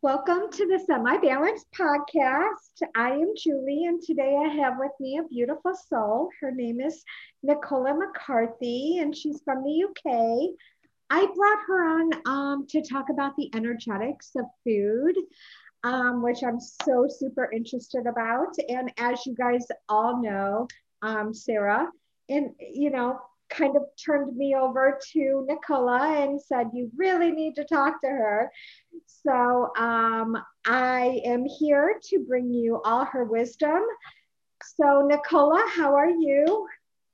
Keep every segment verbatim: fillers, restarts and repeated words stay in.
Welcome to the Semi Balanced Podcast. I am Julie, and today I have with me a beautiful soul. Her name is Nicola McCarthy, and she's from the U K. I brought her on um, to talk about the energetics of food, um, which I'm so super interested about. And as you guys all know, um, Sarah, and you know, kind of turned me over to Nicola and said, you really need to talk to her. So um, I am here to bring you all her wisdom. So, Nicola, how are you?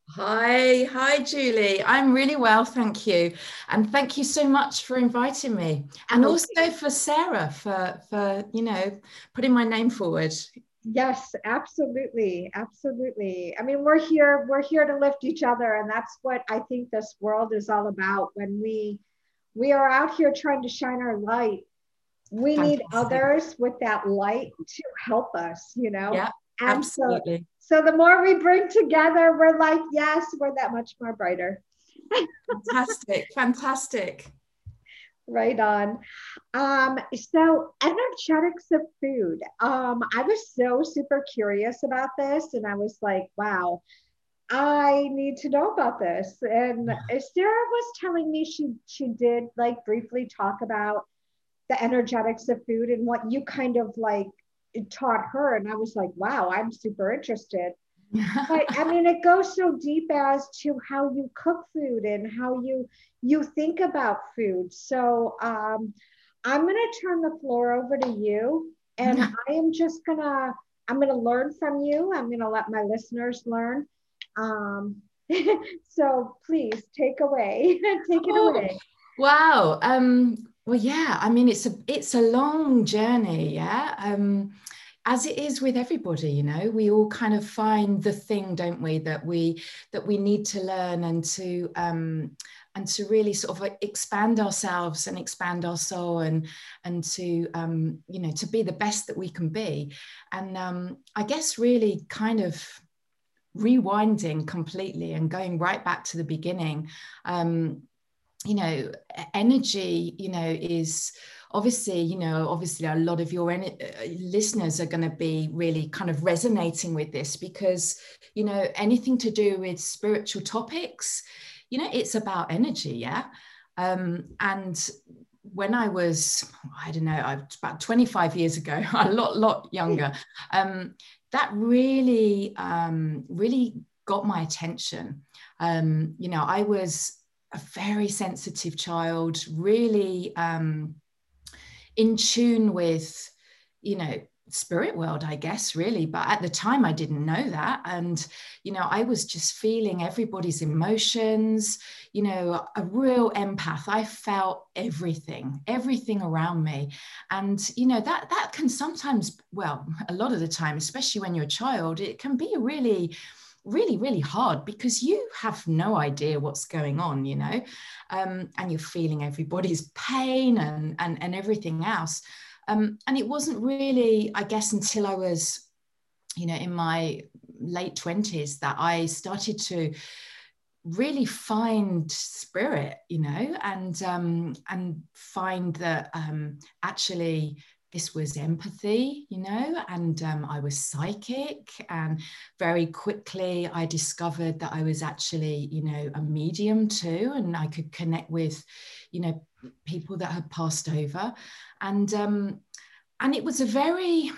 Hi, hi, Julie. I'm really well, thank you. And thank you so much for inviting me. And Oh, also for Sarah for, for, you know, putting my name forward. yes, absolutely. Absolutely. I mean, we're here, we're here to lift each other. And that's what I think this world is all about. When we we are out here trying to shine our light, we need Fantastic. others with that light to help us, you know? Yeah, And so absolutely. so the more we bring together, we're like, yes, we're that much more brighter. Fantastic. Fantastic. Right on. Um, so energetics of food. Um, I was so super curious about this, and I was like, wow, I need to know about this. And Sarah was telling me she she did like briefly talk about the energetics of food and what you kind of like taught her. And I was like, wow, I'm super interested. But I mean, it goes so deep as to how you cook food and how you you think about food. So um, I'm gonna turn the floor over to you, and I am just gonna I'm gonna learn from you. I'm gonna let my listeners learn. Um, so please take away, take it Oh, away. wow. Um, well, yeah, I mean, it's a it's a long journey, yeah. Um, as it is with everybody, you know, we all kind of find the thing, don't we, that we that we need to learn and to um and to really sort of like expand ourselves and expand our soul and and to um, you know, to be the best that we can be. And um, I guess really kind of rewinding completely and going right back to the beginning. Um, you know, energy, you know, is obviously, you know, obviously a lot of your en- listeners are going to be really kind of resonating with this because, you know, anything to do with spiritual topics, you know, it's about energy. Yeah. Um, and when I was, I don't know, about twenty-five years ago, a lot, lot younger, um, that really, um, really got my attention. Um, you know, I was a very sensitive child, really um, in tune with, you know, spirit world, I guess, really. But at the time, I didn't know that. And, you know, I was just feeling everybody's emotions, you know, a real empath. I felt everything, everything around me. And, you know, that that can sometimes, well, a lot of the time, especially when you're a child, it can be a really really really hard because you have no idea what's going on, you know, um, and you're feeling everybody's pain and and, and everything else, um, and it wasn't really, I guess, until I was, you know, in my late twenties that I started to really find spirit, you know, and um, and find that um, actually this was empathy, you know, and um, I was psychic. And very quickly, I discovered that I was actually, you know, a medium too, and I could connect with, you know, people that had passed over, and um, and it was a very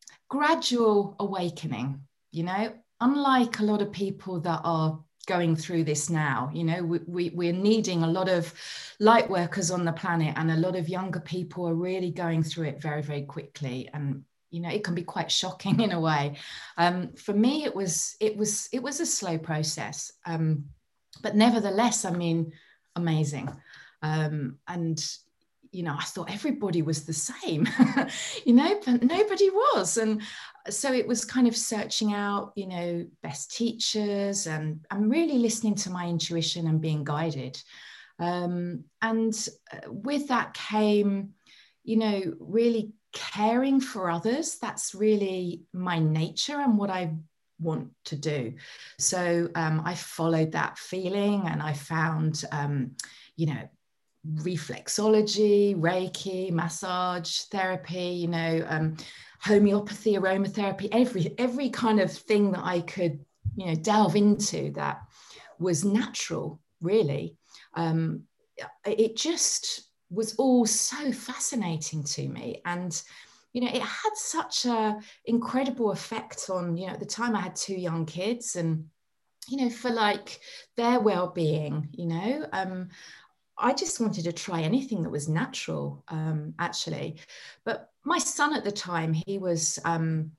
gradual awakening, you know, unlike a lot of people that are going through this now. You know, we, we, we're needing a lot of light workers on the planet, and a lot of younger people are really going through it very, very quickly. And, you know, it can be quite shocking in a way. Um, for me, it was, it was, it was a slow process. Um, but nevertheless, I mean, amazing. Um, and, you know, I thought everybody was the same, you know, but nobody was. And so it was kind of searching out, you know, best teachers, and I'm really listening to my intuition and being guided. Um, and with that came, you know, really caring for others. That's really my nature and what I want to do. So um, I followed that feeling, and I found, um, you know, reflexology, Reiki, massage therapy, you know, um, homeopathy, aromatherapy, every every kind of thing that I could, you know, delve into that was natural, really. Um, it just was all so fascinating to me. And, you know, it had such a incredible effect on, you know, at the time I had two young kids, and, you know, for like their well-being, you know, um, I just wanted to try anything that was natural, um, actually. But my son at the time, he was, um,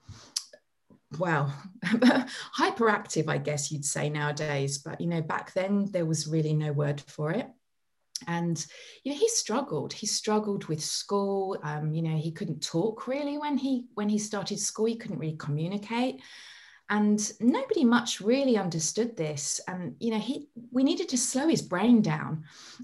well, hyperactive, I guess you'd say nowadays. But, you know, back then there was really no word for it. And, you know, he struggled. He struggled with school. Um, you know, he couldn't talk really when he when he started school. He couldn't really communicate. And nobody much really understood this. And, you know, he we needed to slow his brain down.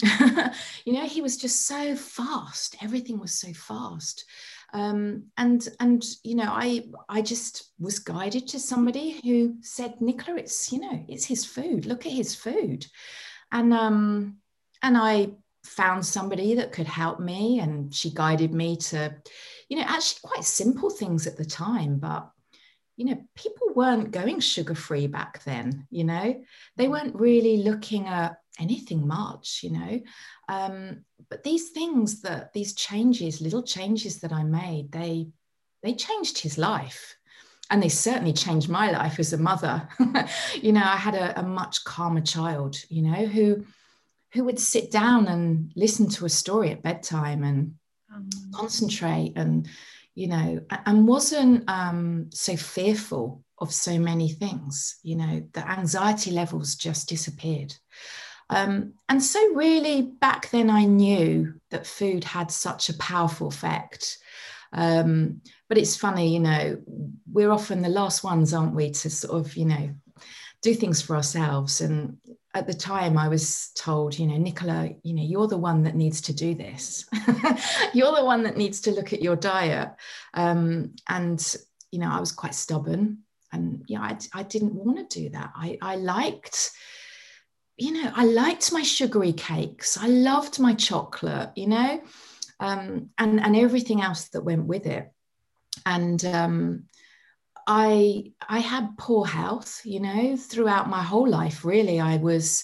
You know, he was just so fast. Everything was so fast. Um, and, and, you know, I, I just was guided to somebody who said, Nicola, it's, you know, it's his food. Look at his food. And, um, and I found somebody that could help me, and she guided me to, you know, actually quite simple things at the time, but, you know, people weren't going sugar-free back then, you know, they weren't really looking at anything much, you know, um, but these things that, these changes, little changes that I made, they, they changed his life. And they certainly changed my life as a mother. You know, I had a, a much calmer child, you know, who, who would sit down and listen to a story at bedtime and um, concentrate and, you know, and wasn't um, so fearful of so many things. You know, the anxiety levels just disappeared. Um, and so really back then I knew that food had such a powerful effect. Um, but it's funny, you know, we're often the last ones, aren't we, to sort of, you know, do things for ourselves. And at the time I was told, you know, Nicola, you know, you're the one that needs to do this. You're the one that needs to look at your diet. Um, and, you know, I was quite stubborn, and, you know, I, I didn't want to do that. I, I liked, you know, I liked my sugary cakes. I loved my chocolate, you know, um, and, and everything else that went with it. And, um, I I had poor health, you know, throughout my whole life. Really, I was,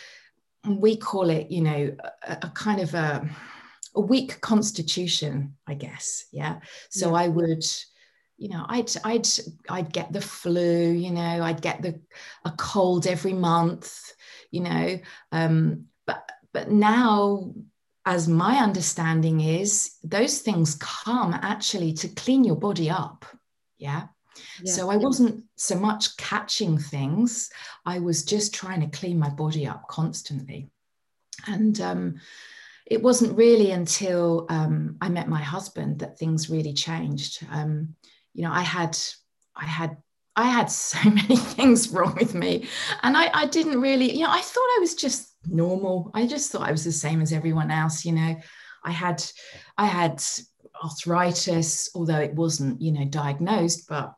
we call it, you know, a, a kind of a, a weak constitution, I guess. Yeah. So yeah. I would, you know, I'd I'd I'd get the flu, you know, I'd get the a cold every month, you know. Um, but but now, as my understanding is, those things come actually to clean your body up. Yeah. Yes. So I wasn't so much catching things. I was just trying to clean my body up constantly. And um, it wasn't really until um, I met my husband that things really changed. Um, you know, I had, I had, I had so many things wrong with me, and I, I didn't really, you know, I thought I was just normal. I just thought I was the same as everyone else. You know, I had, I had arthritis, although it wasn't, you know, diagnosed, but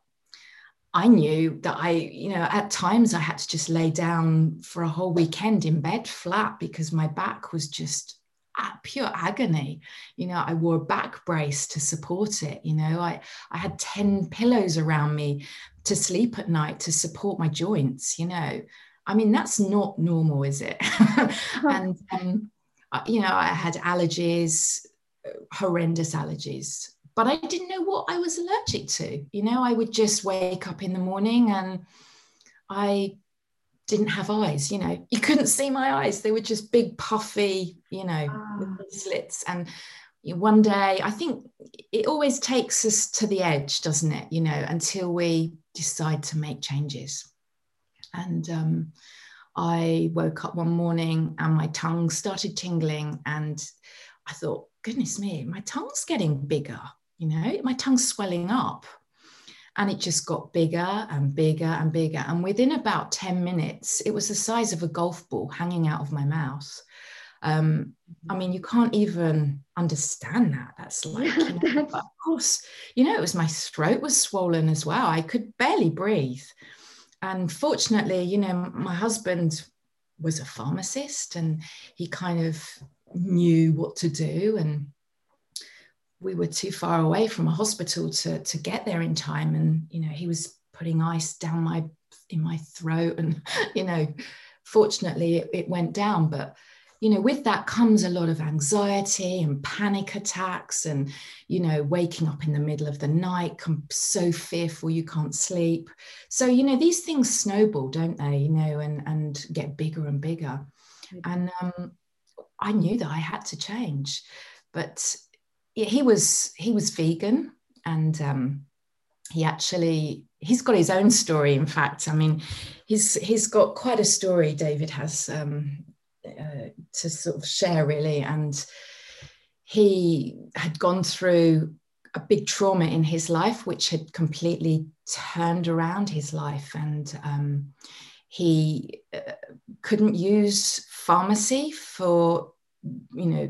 I knew that I, you know, at times I had to just lay down for a whole weekend in bed flat because my back was just at pure agony. You know, I wore a back brace to support it. You know, I, I had ten pillows around me to sleep at night to support my joints. You know, I mean, that's not normal, is it? And, um, you know, I had allergies, horrendous allergies. But I didn't know what I was allergic to. You know, I would just wake up in the morning and I didn't have eyes. You know, you couldn't see my eyes. They were just big, puffy, you know, oh. slits. And one day, I think it always takes us to the edge, doesn't it? You know, until we decide to make changes. And um, I woke up one morning and my tongue started tingling. And I thought, goodness me, my tongue's getting bigger. You know, my tongue's swelling up, and it just got bigger and bigger and bigger. And within about ten minutes, it was the size of a golf ball hanging out of my mouth. Um, I mean, you can't even understand that. That's like, yeah, you know, that's... But of course, you know, it was, my throat was swollen as well. I could barely breathe. And fortunately, you know, my husband was a pharmacist, and he kind of, knew what to do, and we were too far away from a hospital to, to get there in time. And, you know, he was putting ice down my, in my throat, and, you know, fortunately it, it went down. But, you know, with that comes a lot of anxiety and panic attacks, and, you know, waking up in the middle of the night, so fearful you can't sleep. So, you know, these things snowball, don't they, you know, and, and get bigger and bigger. And um, I knew that I had to change. But he was, he was vegan, and um, he actually, he's got his own story. In fact, I mean, he's, he's got quite a story, David has, um, Uh, to sort of share, really. And he had gone through a big trauma in his life, which had completely turned around his life. And um, he uh, couldn't use pharmacy for, you know,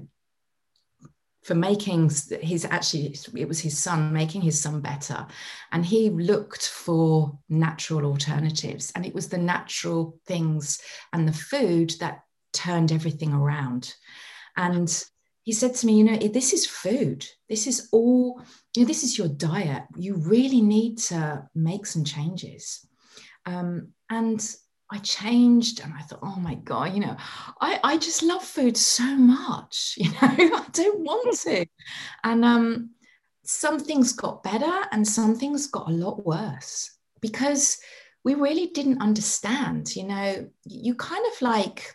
for making his, actually, it was his son, making his son better. And he looked for natural alternatives, and it was the natural things and the food that turned everything around. And he said to me, you know, this is food. This is all, you know, this is your diet. You really need to make some changes. Um, and I changed, and I thought, oh my God, you know, I, I just love food so much, you know, I don't want to. And um, some things got better, and some things got a lot worse, because we really didn't understand, you know, you kind of like,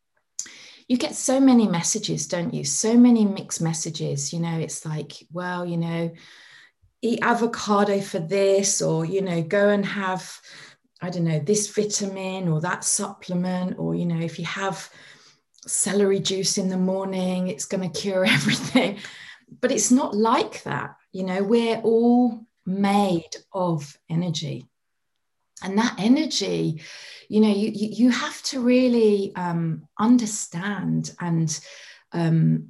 you get so many messages, don't you? So many mixed messages, you know, it's like, well, you know, eat avocado for this, or, you know, go and have, I don't know, this vitamin or that supplement, or, you know, if you have celery juice in the morning, it's going to cure everything. But it's not like that. You know, we're all made of energy. And that energy, you know, you, you have to really um, understand and um,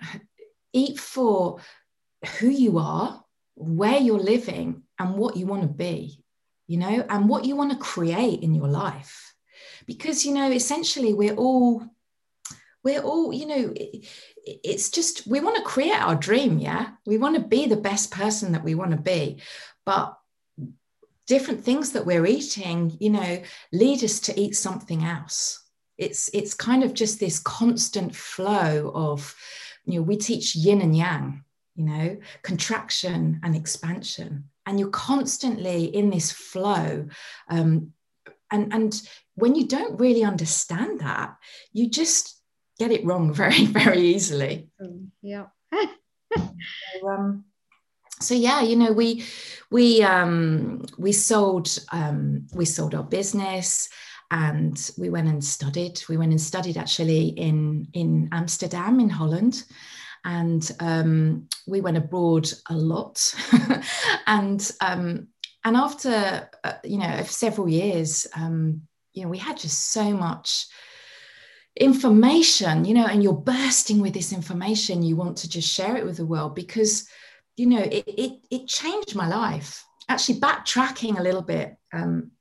eat for who you are, where you're living, and what you want to be, you know, and what you want to create in your life. Because, you know, essentially we're all, we're all, you know, it, it's just, we want to create our dream, yeah? We want to be the best person that we want to be. But different things that we're eating, you know, lead us to eat something else. It's it's kind of just this constant flow of, you know, we teach yin and yang, you know, contraction and expansion, and you're constantly in this flow. Um, and and when you don't really understand that, you just get it wrong very, very easily. Yeah. so, um, So yeah, you know, we we um, we sold um, we sold our business, and we went and studied. We went and studied actually in in Amsterdam, in Holland, and um, we went abroad a lot. and um, and after uh, you know several years, um, you know, we had just so much information, you know, and you're bursting with this information. You want to just share it with the world, because you know, it, it, it changed my life. Actually, backtracking a little bit, um,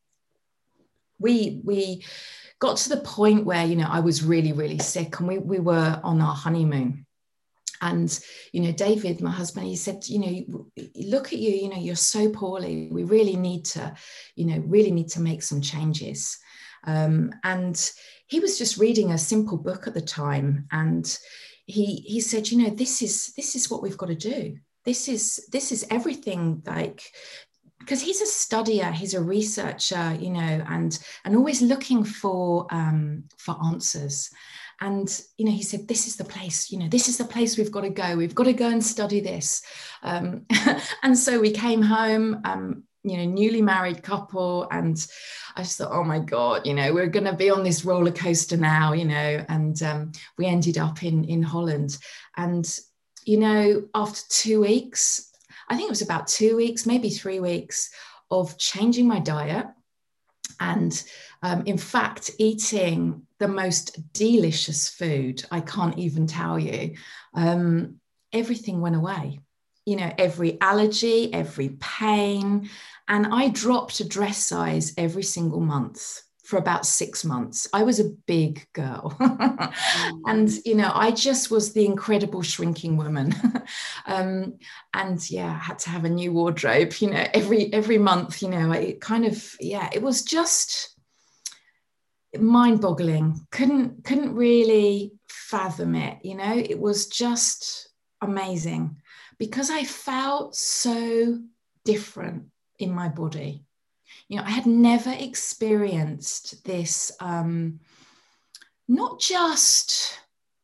we, we got to the point where, you know, I was really, really sick, and we, we were on our honeymoon. And, you know, David, my husband, he said, you know, look at you, you know, you're so poorly. We really need to, you know, really need to make some changes. Um, and he was just reading a simple book at the time. And he, he said, you know, this is, this is what we've got to do. This is this is everything, like, because he's a studier, he's a researcher, you know, and and always looking for um, for answers. And you know, he said, "This is the place. You know, this is the place we've got to go. We've got to go and study this." Um, and so we came home, um, you know, newly married couple, and I just thought, "Oh my God, you know, we're going to be on this roller coaster now," you know. And um, we ended up in in Holland, and you know, after two weeks, I think it was about two weeks, maybe three weeks of changing my diet. And um, in fact, eating the most delicious food, I can't even tell you, um, everything went away. You know, every allergy, every pain. And I dropped a dress size every single month for about six months. I was a big girl. And, you know, I just was the incredible shrinking woman. um, and yeah, I had to have a new wardrobe, you know, every, every month, you know, it kind of, yeah, it was just mind-boggling. Couldn't, couldn't really fathom it, you know, it was just amazing because I felt so different in my body. You know, I had never experienced this, um, not just,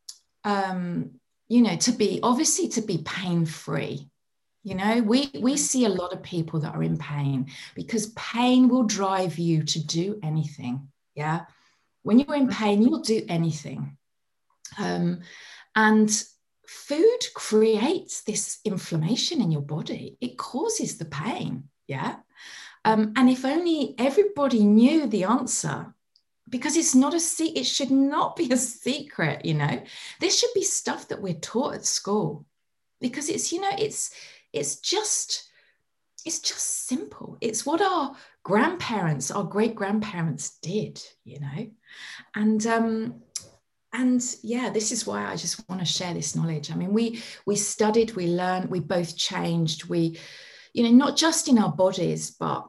um, you know, to be, obviously to be pain-free. You know, we, we see a lot of people that are in pain because pain will drive you to do anything. Yeah. When you're in pain, you'll do anything. Um, and food creates this inflammation in your body. It causes the pain. Yeah. Um, and if only everybody knew the answer, because it's not a secret, it should not be a secret, you know, this should be stuff that we're taught at school because it's, you know, it's, it's just, it's just simple. It's what our grandparents, our great grandparents did, you know, and, um, and yeah, this is why I just want to share this knowledge. I mean, we, we studied, we learned, we both changed, we, you know, not just in our bodies, but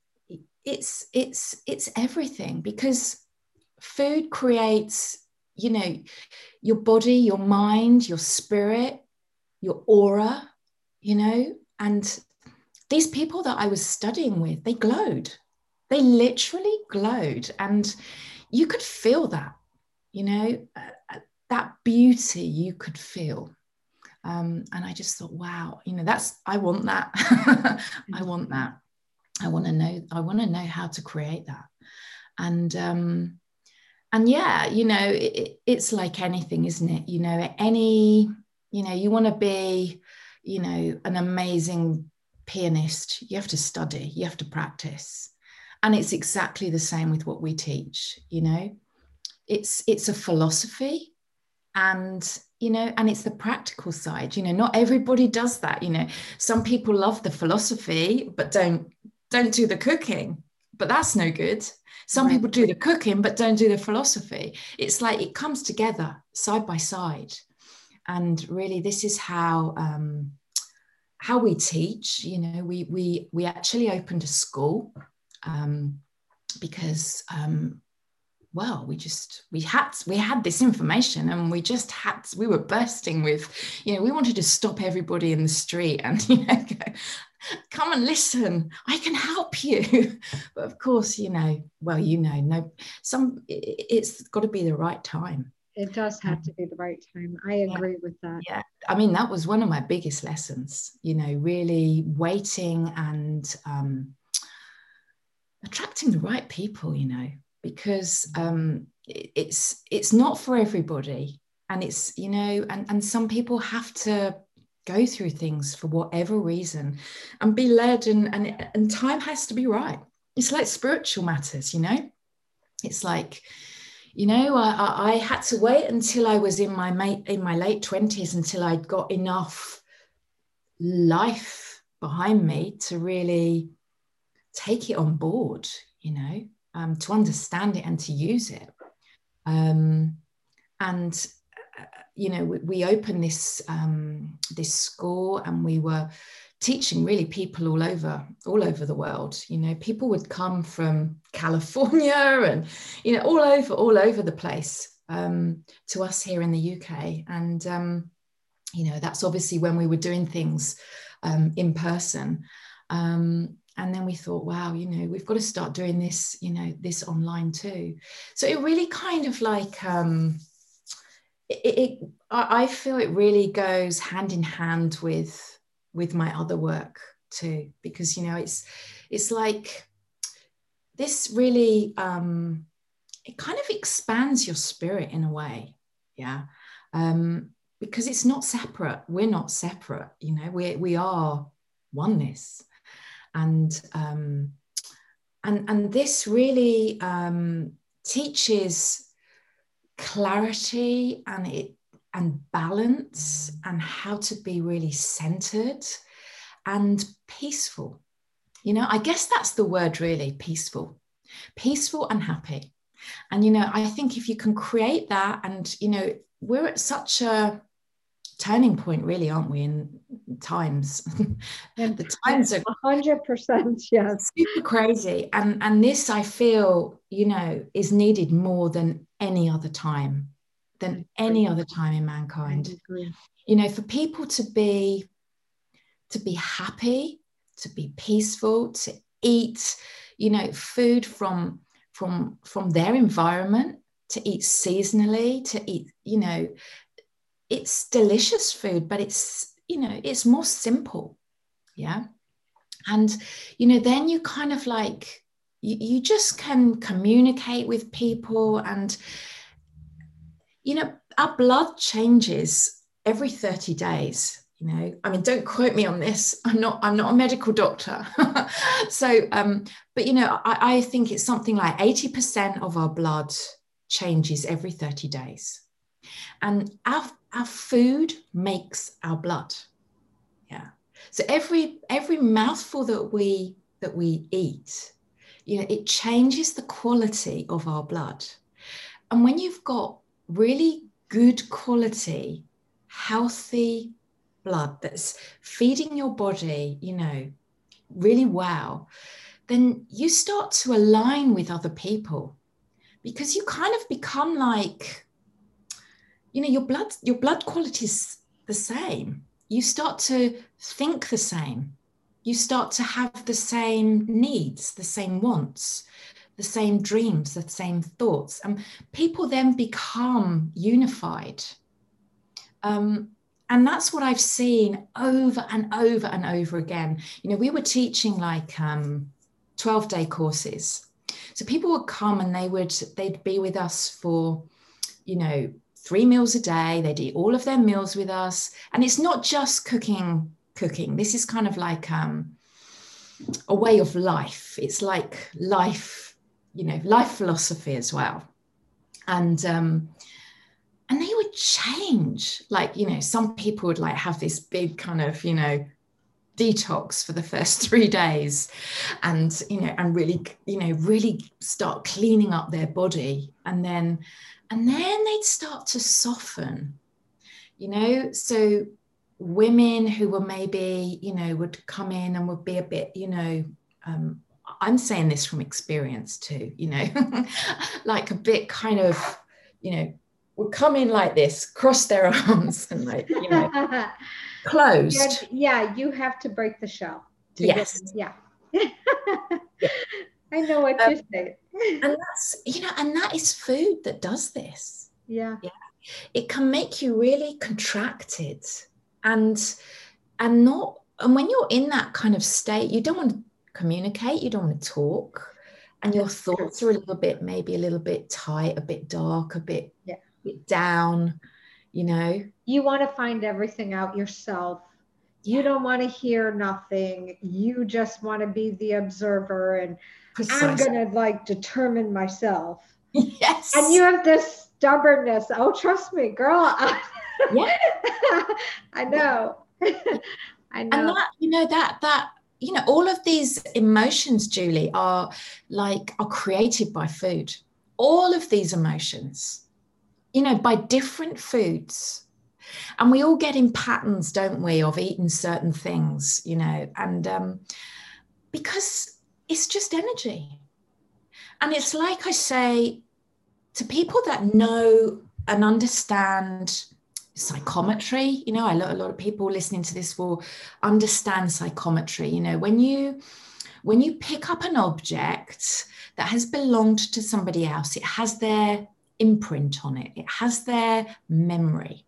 it's it's it's everything, because food creates, you know, your body, your mind, your spirit, your aura, you know. And these people that I was studying with, they glowed, they literally glowed, and you could feel that, you know, uh, that beauty you could feel. Um, and I just thought, wow, you know, that's, I want that. I want that. I want to know, I want to know how to create that. And, um, and yeah, you know, it, it's like anything, isn't it? You know, any, you know, you want to be, you know, an amazing pianist, you have to study, you have to practice. And it's exactly the same with what we teach, you know, it's, it's a philosophy, and, you know, and it's the practical side. You know, not everybody does that. You know, some people love the philosophy, but don't, don't do the cooking, but that's no good. Some right. people do the cooking, but don't do the philosophy. It's like, it comes together side by side. And really, this is how, um, how we teach. You know, we, we, we actually opened a school, um, because, um, well, we just, we had, we had this information, and we just had, we were bursting with, you know, we wanted to stop everybody in the street and, you know, go, come and listen, I can help you. But of course, you know, well, you know, no, some, it's got to be the right time. It does have to be the right time. I agree yeah. with that. Yeah. I mean, that was one of my biggest lessons, you know, really waiting and um, attracting the right people, you know, because um, it, it's it's not for everybody, and it's, you know, and, and some people have to go through things for whatever reason and be led, and, and and time has to be right. It's like spiritual matters, you know. It's like, you know, I, I had to wait until I was in my mate in my late twenties until I'd got enough life behind me to really take it on board, you know. Um, to understand it and to use it. Um, and, uh, you know, we, we opened this, um, this school, and we were teaching really people all over, all over the world. You know, people would come from California and, you know, all over, all over the place, um, to us here in the U K. And, um, you know, that's obviously when we were doing things um, in person. Um, And then we thought, wow, you know, we've got to start doing this, you know, this online too. So it really kind of like, um, it, it, I feel it really goes hand in hand with, with my other work too, because, you know, it's, it's like this really, um, it kind of expands your spirit in a way. Yeah. Um, because it's not separate. We're not separate, you know, we, we are oneness. And um, and and this really um, teaches clarity and it and balance, and how to be really centered and peaceful. You know, I guess that's the word, really, peaceful, peaceful and happy. And, you know, I think if you can create that, and, you know, we're at such a turning point, really, aren't we, in times? And The times are one hundred percent, yes. super crazy. And, and this, I feel, you know, is needed more than any other time, than any other time in mankind. I agree. You know, for people to be, to be happy, to be peaceful, to eat, you know, food from, from, from their environment, to eat seasonally, to eat, you know, it's delicious food, but it's, you know, it's more simple. Yeah. And, you know, then you kind of like, you, you just can communicate with people. And, you know, our blood changes every thirty days. You know, I mean, don't quote me on this. I'm not, I'm not a medical doctor. So, um, but, you know, I, I think it's something like eighty percent of our blood changes every thirty days. And our, our food makes our blood. Yeah. So every, every mouthful that we, that we eat, you know, it changes the quality of our blood. And when you've got really good quality, healthy blood that's feeding your body, you know, really well, then you start to align with other people, because you kind of become like, you know, your blood, your blood quality is the same. You start to think the same. You start to have the same needs, the same wants, the same dreams, the same thoughts. And people then become unified. Um, and that's what I've seen over and over and over again. You know, we were teaching like um, twelve day courses. So people would come and they would, they'd be with us for, you know, three meals a day. They'd eat all of their meals with us. And it's not just cooking, cooking. This is kind of like um, a way of life. It's like life, you know, life philosophy as well. And, um, and they would change. Like, you know, some people would like have this big kind of, you know, detox for the first three days and, you know, and really, you know, really start cleaning up their body. And then, and then they'd start to soften, you know. So women who were maybe, you know, would come in and would be a bit, you know, um, I'm saying this from experience too, you know, like a bit kind of, you know, would come in like this, cross their arms and like, you know, closed. Yeah, you have to break the shell. To Yes. Get, yeah. Yeah. I know what um, you're saying. And that's, you know, and that is food that does this. Yeah. Yeah. It can make you really contracted and, and not, and when you're in that kind of state, you don't want to communicate, you don't want to talk. And your thoughts are a little bit, maybe a little bit tight, a bit dark, a bit, yeah. bit down, you know. You want to find everything out yourself. You don't want to hear nothing. You just want to be the observer and Precisely. I'm going to like determine myself. Yes. And you have this stubbornness. Oh, trust me, girl. Yeah. I know. I know. And that, you know, that, that, you know, all of these emotions, Julie, are like, are created by food. All of these emotions, you know, by different foods. And we all get in patterns, don't we, of eating certain things, you know, and um, because it's just energy. And it's like I say to people that know and understand psychometry, you know, I know a lot of people listening to this will understand psychometry. You know, when you, when you pick up an object that has belonged to somebody else, it has their imprint on it, it has their memory.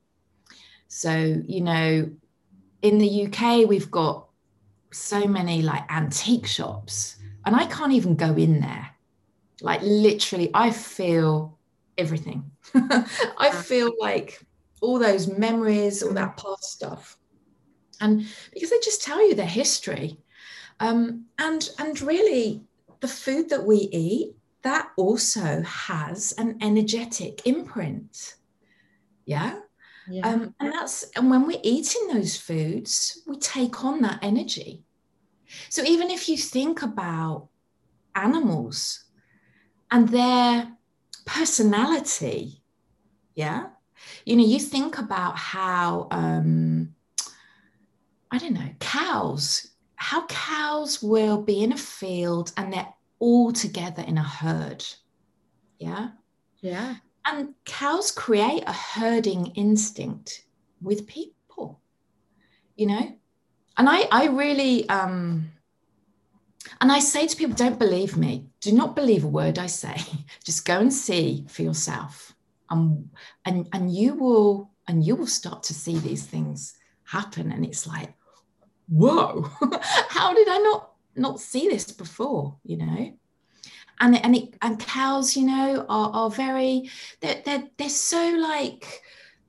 So, you know, in the U K, we've got so many like antique shops and I can't even go in there. Like literally, I feel everything. I feel like all those memories, all that past stuff. And because they just tell you their history. Um, and, and really the food that we eat, that also has an energetic imprint. Yeah. Yeah. Um, and that's, and when we're eating those foods, we take on that energy. So even if you think about animals and their, personality. Yeah. You know, you think about how, um, I don't know, cows, how cows will be in a field and they're all together in a herd. Yeah. Yeah. And cows create a herding instinct with people, you know? And I, I really, um, and I say to people, don't believe me. Do not believe a word I say. Just go and see for yourself. Um, and, and you will, and you will start to see these things happen. And it's like, whoa, how did I not, not see this before, you know? And, and, it, and cows, you know, are, are very, they're, they're, they're so like,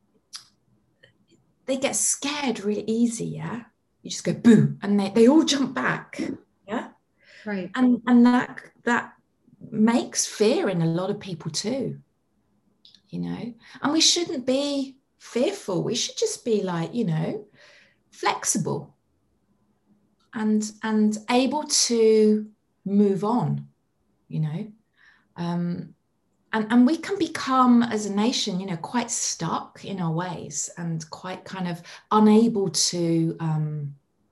they get scared really easy, yeah? You just go, boo, and they, they all jump back, yeah? Right. And, and that, that makes fear in a lot of people too, you know? And we shouldn't be fearful. We should just be like, you know, flexible and, and able to move on, you know? Um, and, and we can become, as a nation, you know, quite stuck in our ways and quite kind of unable to um,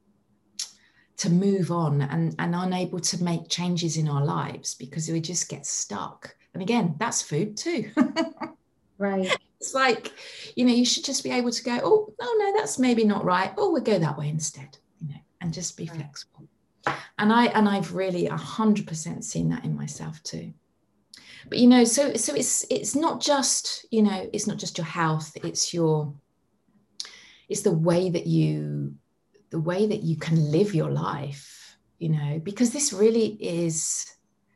to move on and, and unable to make changes in our lives because we just get stuck. And again, that's food too. Right. It's like, you know, you should just be able to go, oh, oh no, that's maybe not right. Oh, we'll go that way instead, you know, and just be Right. flexible. And I and I've really a hundred percent seen that in myself too. But you know, so so it's it's not just, you know, it's not just your health, it's your it's the way that you the way that you can live your life, you know, because this really is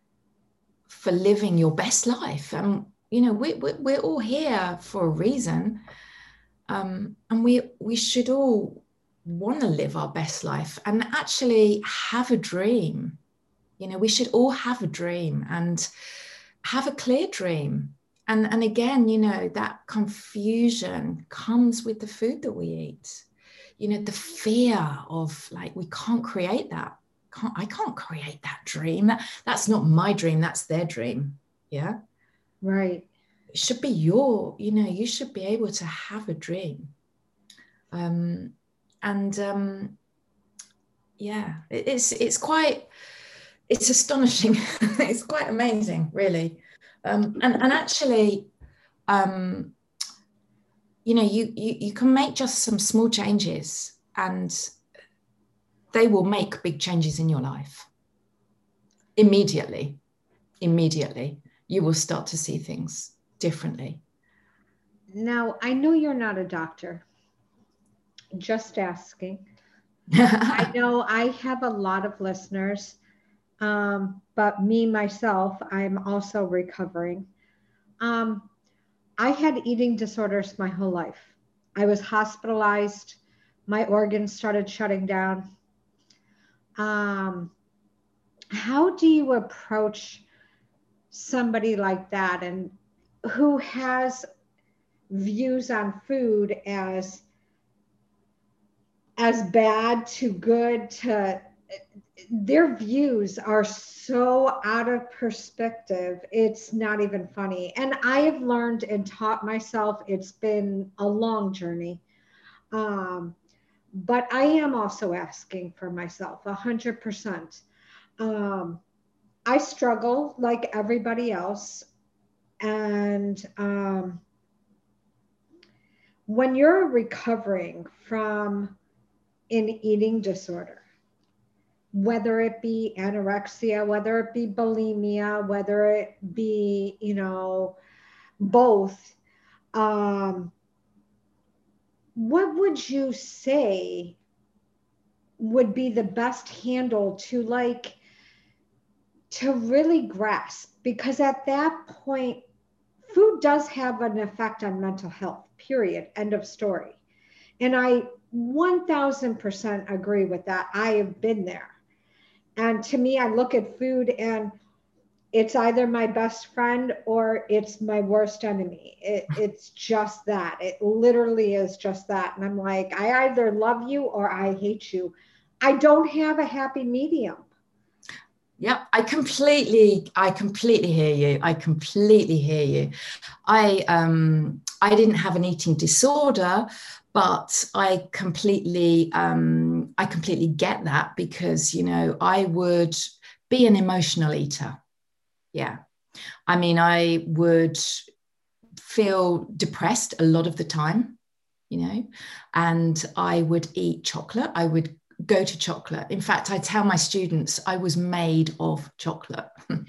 for living your best life. And you know, we, we we're all here for a reason, um, and we we should all want to live our best life and actually have a dream. You know, we should all have a dream and have a clear dream. And, and again, you know, that confusion comes with the food that we eat. You know, the fear of like, we can't create that. Can't, I can't create that dream. That, that's not my dream. That's their dream. Yeah. Right. It should be your, you know, you should be able to have a dream. Um, and um, yeah, it, it's, it's quite, it's astonishing. It's quite amazing, really. Um, and, and actually, um, you know, you, you, you can make just some small changes and they will make big changes in your life. Immediately, immediately, you will start to see things differently. Now, I know you're not a doctor, just asking. I know I have a lot of listeners, um, but me, myself, I'm also recovering. Um, I had eating disorders my whole life. I was hospitalized. My organs started shutting down. Um, how do you approach somebody like that and who has views on food as as bad to good to their views are so out of perspective, it's not even funny. And I have learned and taught myself, it's been a long journey. Um, but I am also asking for myself a hundred percent. Um, I struggle like everybody else. And um, when you're recovering from an eating disorder, whether it be anorexia, whether it be bulimia, whether it be, you know, both, um, what would you say would be the best handle to like, to really grasp? Because at that point, food does have an effect on mental health, period, end of story. And I one thousand percent agree with that. I have been there. And to me, I look at food and it's either my best friend or it's my worst enemy. It, it's just that. It literally is just that. And I'm like, I either love you or I hate you. I don't have a happy medium. Yep, I completely, I completely hear you. I completely hear you. I um I didn't have an eating disorder, but I completely um I completely get that because, you know, I would be an emotional eater. Yeah. I mean, I would feel depressed a lot of the time, you know, and I would eat chocolate. I would go to chocolate. In fact, I tell my students I was made of chocolate.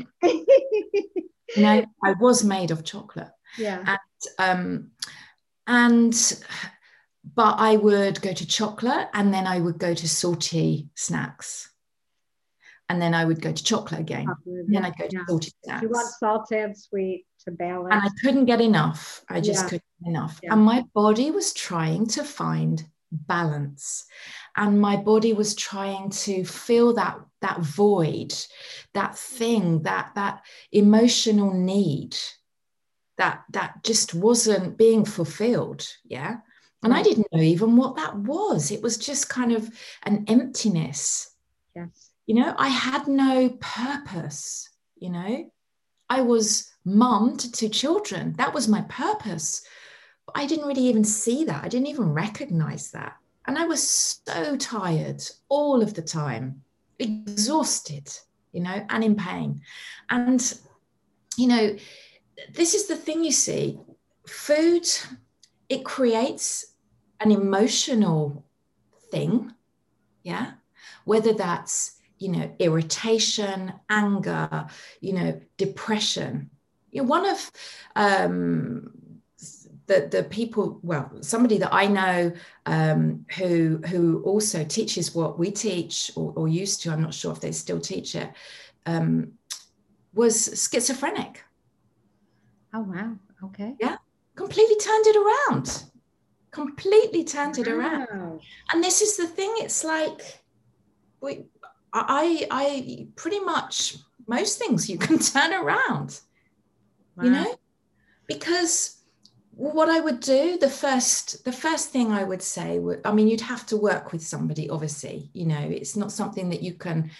You know, I was made of chocolate. Yeah. And um, and but I would go to chocolate and then I would go to salty snacks. And then I would go to chocolate again. And then I'd go to Yeah. salty You want snacks. salt and sweet to And I balance. couldn't get enough. I just Yeah. couldn't get enough. Yeah. And my body was trying to find balance. And my body was trying to fill that, that void, that thing, that, that emotional need that, that just wasn't being fulfilled. Yeah. And I Right. didn't know even what that was. It was just kind of an emptiness. Yes. You know, I had no purpose, you know. I was mum to two children. That was my purpose. But I didn't really even see that. I didn't even recognize that. And I was so tired all of the time, exhausted, you know, and in pain. And, you know, this is the thing you see food, it creates an emotional thing. Yeah. Whether that's, you know, irritation, anger, you know, depression. You know, one of um, the the people, well, somebody that I know um, who who also teaches what we teach or, or used to, I'm not sure if they still teach it, um, was schizophrenic. Oh, wow. Okay. Yeah, completely turned it around. Completely turned it around. Wow. And this is the thing. It's like we I, I pretty much most things you can turn around, Wow. you know, because what I would do, the first, the first thing I would say would, I mean, you'd have to work with somebody, obviously, you know, it's not something that you can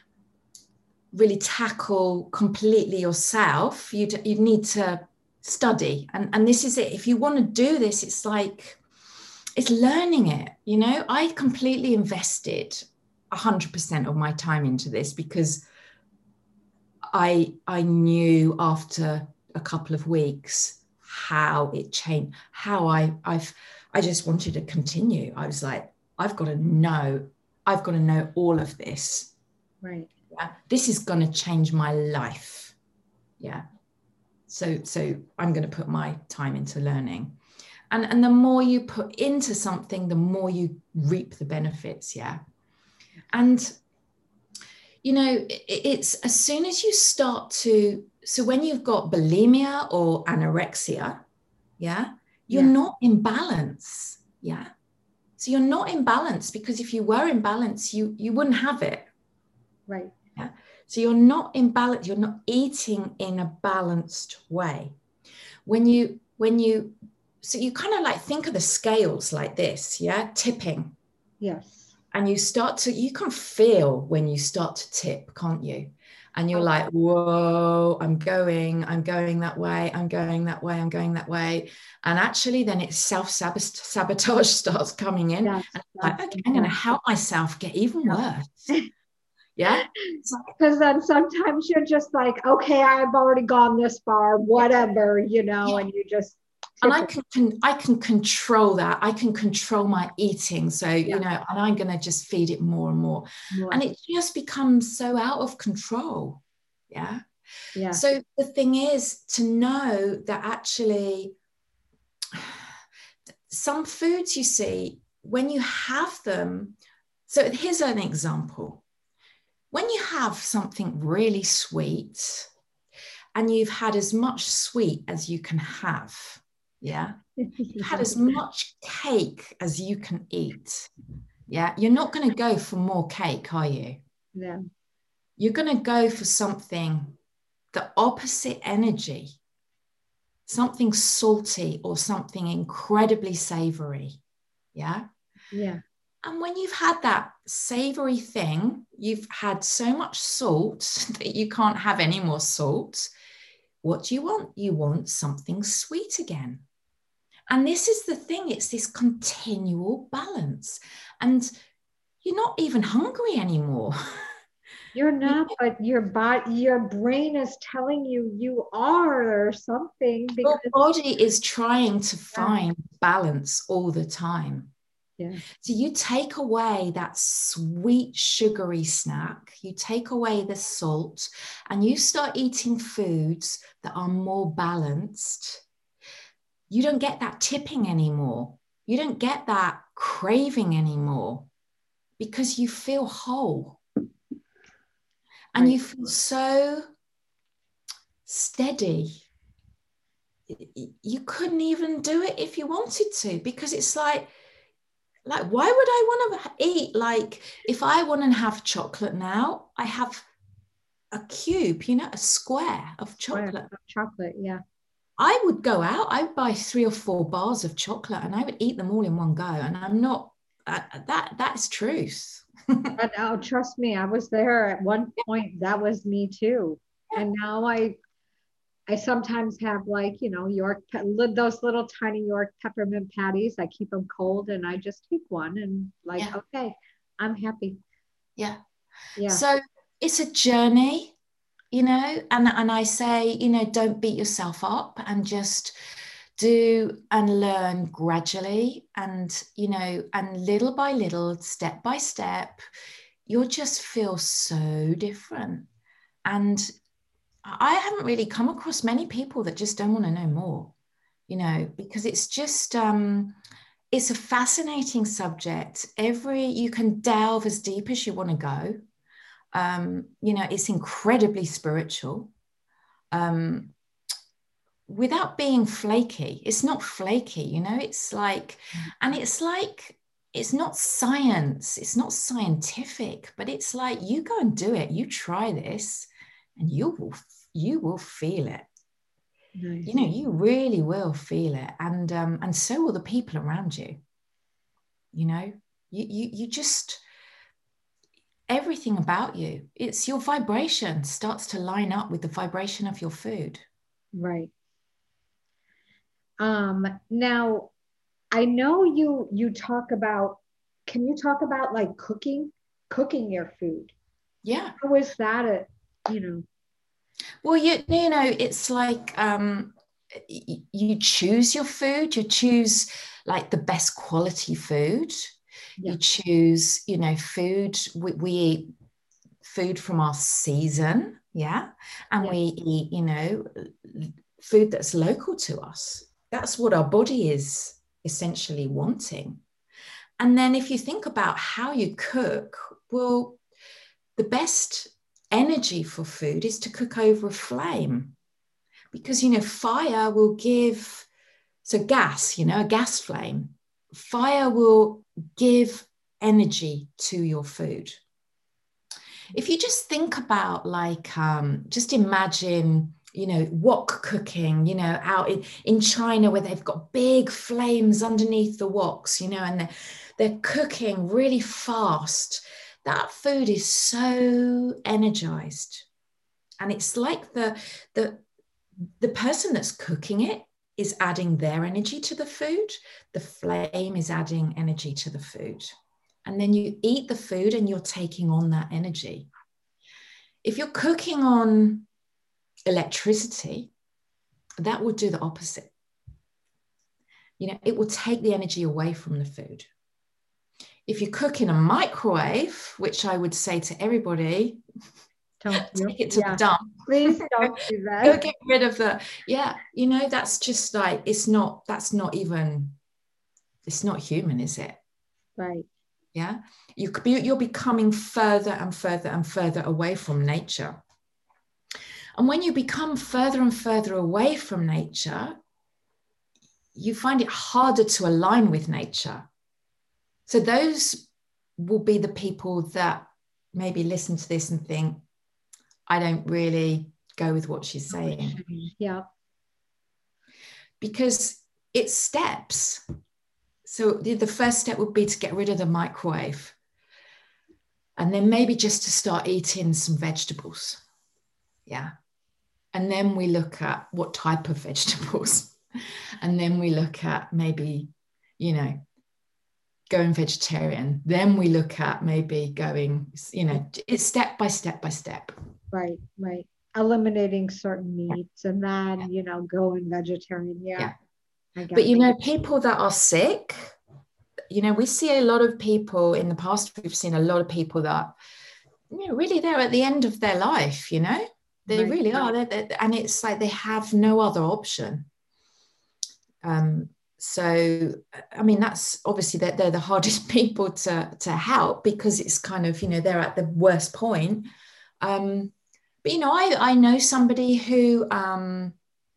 really tackle completely yourself. You'd, you'd need to study. And, and this is it. If you want to do this, it's like, it's learning it, you know. I completely invested one hundred percent of my time into this because I I knew after a couple of weeks how it changed, how I I've I just wanted to continue. I was like, I've got to know, I've got to know all of this. Right. Yeah. This is going to change my life. Yeah. So so I'm going to put my time into learning. And, and the more you put into something, the more you reap the benefits. Yeah. And you know, it's as soon as you start to, so when you've got bulimia or anorexia, yeah, you're Yeah. not in balance. Yeah. So you're not in balance because if you were in balance, you, you wouldn't have it. Right. Yeah. So you're not in balance, you're not eating in a balanced way. When you, when you, so you kind of like think of the scales like this, yeah, tipping. Yes. And you start to, you can feel when you start to tip, can't you? And you're Okay. like, whoa, I'm going, I'm going that way, I'm going that way, I'm going that way. And actually, then it's self-sabotage starts coming in. Yes. And Yes. like, okay, I'm going to help myself get even worse. Yeah. Because then sometimes you're just like, okay, I've already gone this far, whatever, you know, Yeah. and you just And tip I it. can, can I can control that. I can control my eating. So, Yeah. you know, and I'm going to just feed it more and more. More. And it just becomes so out of control. Yeah. Yeah. So the thing is to know that actually some foods you see, when you have them, so here's an example. When you have something really sweet and you've had as much sweet as you can have, yeah, you've had as much cake as you can eat, yeah, you're not going to go for more cake, are you? Yeah. You're going to go for something, the opposite energy, something salty or something incredibly savory. Yeah. Yeah. And when you've had that savory thing, You've had so much salt that you can't have any more salt. What do you want? You want something sweet again. And this is the thing, it's this continual balance. And you're not even hungry anymore. You're not, but your body, your brain is telling you you are or something because your body is trying to find balance all the time. Yeah. So you take away that sweet, sugary snack, you take away the salt, and you start eating foods that are more balanced. You don't get that tipping anymore. You don't get that craving anymore because you feel whole. And right. you feel so steady. You couldn't even do it if you wanted to, because it's like, like, why would I want to eat? Like, if I want to have chocolate now, I have a cube, you know, a square of chocolate. Square of chocolate, yeah. I would go out, I'd buy three or four bars of chocolate and I would eat them all in one go. And I'm not, uh, that, that's truth. And oh, trust me, I was there at one point. That was me too. Yeah. And now I, I sometimes have like, you know, York, those little tiny York peppermint patties. I keep them cold and I just take one and like, Yeah. okay, I'm happy. Yeah. Yeah. So it's a journey, you know, and, and I say, you know, don't beat yourself up and just do and learn gradually. And, you know, and little by little, step by step, you'll just feel so different. And I haven't really come across many people that just don't want to know more, you know, because it's just, um, it's a fascinating subject. Every, you can delve as deep as you want to go. Um, you know, it's incredibly spiritual. Um, without being flaky. It's not flaky, you know, it's like, and it's like, it's not science, it's not scientific, but it's like, you go and do it, you try this and you will, you will feel it. Nice. You know, you really will feel it. And, um, and so will the people around you, you know, you, you, you just, everything about you, it's your vibration starts to line up with the vibration of your food. Right. Um, now I know you you talk about, can you talk about like cooking, cooking your food? Yeah. How is that a, you know? Well, you, you know, it's like um, you choose your food, you choose like the best quality food. Yeah. You choose, you know, food, we, we eat food from our season, yeah? And yeah. we eat, you know, food that's local to us. That's what our body is essentially wanting. And then if you think about how you cook, well, the best energy for food is to cook over a flame, because, you know, fire will give, so gas, you know, a gas flame, fire will give energy to your food. If you just think about like, um, just imagine, you know, wok cooking, you know, out in, in China where they've got big flames underneath the woks, you know, and they're, they're cooking really fast. That food is so energized. And it's like the, the, the person that's cooking it is adding their energy to the food. The flame is adding energy to the food. And then you eat the food and you're taking on that energy. If you're cooking on electricity, that will do the opposite. You know, it will take the energy away from the food. If you cook in a microwave, which I would say to everybody, don't take it to yeah. the dump. Please don't do that. Go get rid of the, yeah, you know, that's just like, it's not, that's not even, it's not human, is it? Right. Yeah. You could be, you're becoming further and further and further away from nature. And when you become further and further away from nature, you find it harder to align with nature. So those will be the people that maybe listen to this and think, I don't really go with what she's saying. Yeah. Because it's steps. So the, the first step would be to get rid of the microwave. And then maybe just to start eating some vegetables. Yeah. And then we look at what type of vegetables. And then we look at maybe, you know, going vegetarian. Then we look at maybe going, you know, it's step by step by step. Right, right. Eliminating certain meats and then, you know, going vegetarian. Yeah. Yeah. I get But, you it. know, people that are sick, you know, we see a lot of people in the past, we've seen a lot of people that, you know, really they're at the end of their life, you know, they Right. really are. They're, they're, and it's like they have no other option. Um, so, I mean, that's obviously that they're, they're the hardest people to, to help because it's kind of, you know, they're at the worst point. Um, but, you know, I, I know somebody who, um,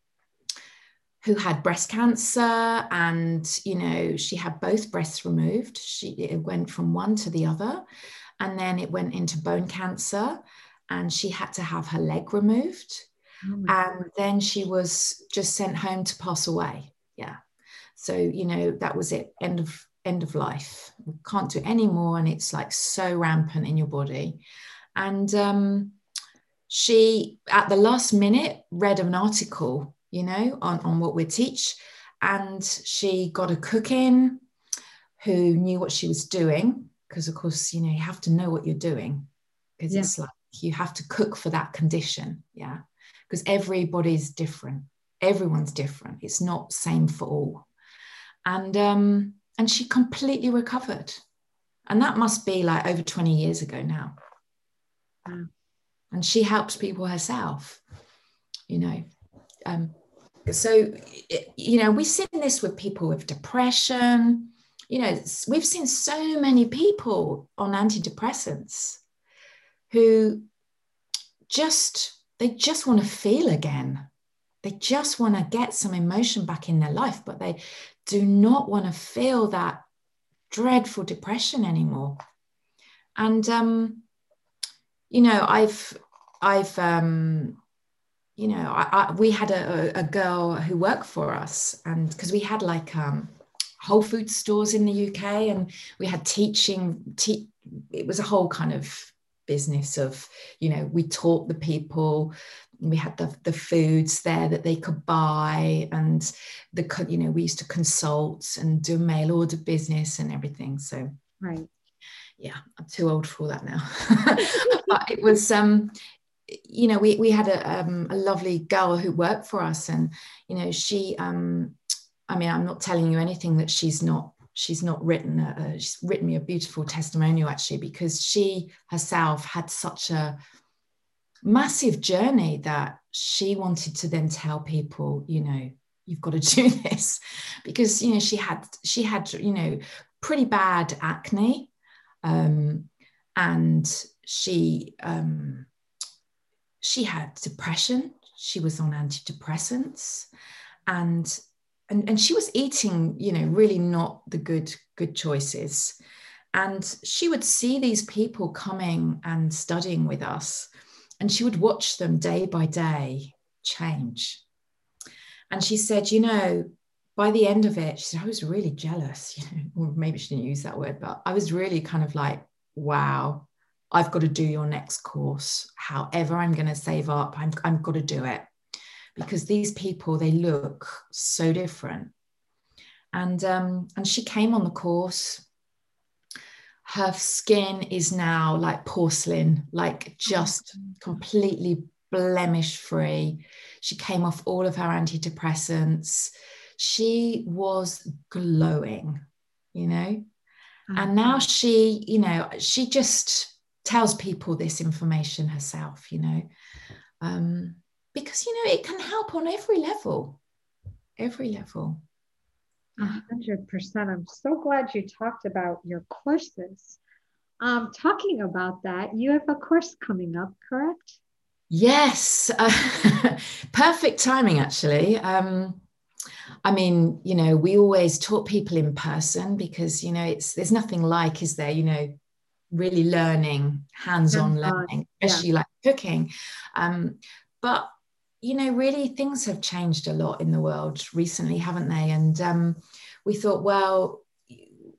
who had breast cancer and, you know, she had both breasts removed. She, it went from one to the other, and then it went into bone cancer and she had to have her leg removed. Oh And then she was just sent home to pass away. Yeah. So, you know, that was it. End of, end of life. We can't do any more. And it's like so rampant in your body. And um, she, at the last minute, read an article, you know, on, on what we teach. And she got a cook in who knew what she was doing. Because, of course, you know, you have to know what you're doing. Because yeah. it's like you have to cook for that condition. Yeah. Because everybody's different. Everyone's different. It's not same for all. And um, and she completely recovered. And that must be like over twenty years ago now. Wow. And she helps people herself, you know. Um, so, you know, we've seen this with people with depression. You know, we've seen so many people on antidepressants who just, they just want to feel again. They just want to get some emotion back in their life, but they do not want to feel that dreadful depression anymore. And, um, you know, I've, I've, um, you know, I, I, we had a, a girl who worked for us, and because we had like um, Whole Food stores in the U K, and we had teaching, te- it was a whole kind of business of, you know, we taught the people, we had the, the foods there that they could buy, and the, you know, we used to consult and do mail order business and everything. So, right. Yeah, I'm too old for that now. But it was, um, you know, we, we had a, um, a lovely girl who worked for us, and, you know, she, um, I mean, I'm not telling you anything that she's not, she's not written, a, a, she's written me a beautiful testimonial actually, because she herself had such a massive journey that she wanted to then tell people, you know, you've got to do this, because, you know, she had, she had, you know, pretty bad acne, um, and she, um, she had depression. She was on antidepressants, and and and she was eating, you know, really not the good good choices. And she would see these people coming and studying with us, and she would watch them day by day change. And she said, you know, by the end of it, she said, I was really jealous, you know, or maybe she didn't use that word, but I was really kind of like, wow, I've got to do your next course. However, I'm going to save up, I'm, I've got to do it, because these people, they look so different. And, um, and she came on the course. Her skin is now like porcelain, like just completely blemish free. She came off all of her antidepressants. She was glowing, you know. And now she, you know, she just tells people this information herself, you know, um, because, you know, it can help on every level, every level. A hundred percent. I'm so glad you talked about your courses. Um, talking about that, you have a course coming up, correct? Yes, uh, perfect timing, actually. Um, I mean, you know, we always taught people in person because, you know, it's there's nothing like, is there, you know, really learning, hands-on learning, especially yeah. like cooking. Um, but, you know, really things have changed a lot in the world recently, haven't they? And um, we thought, well,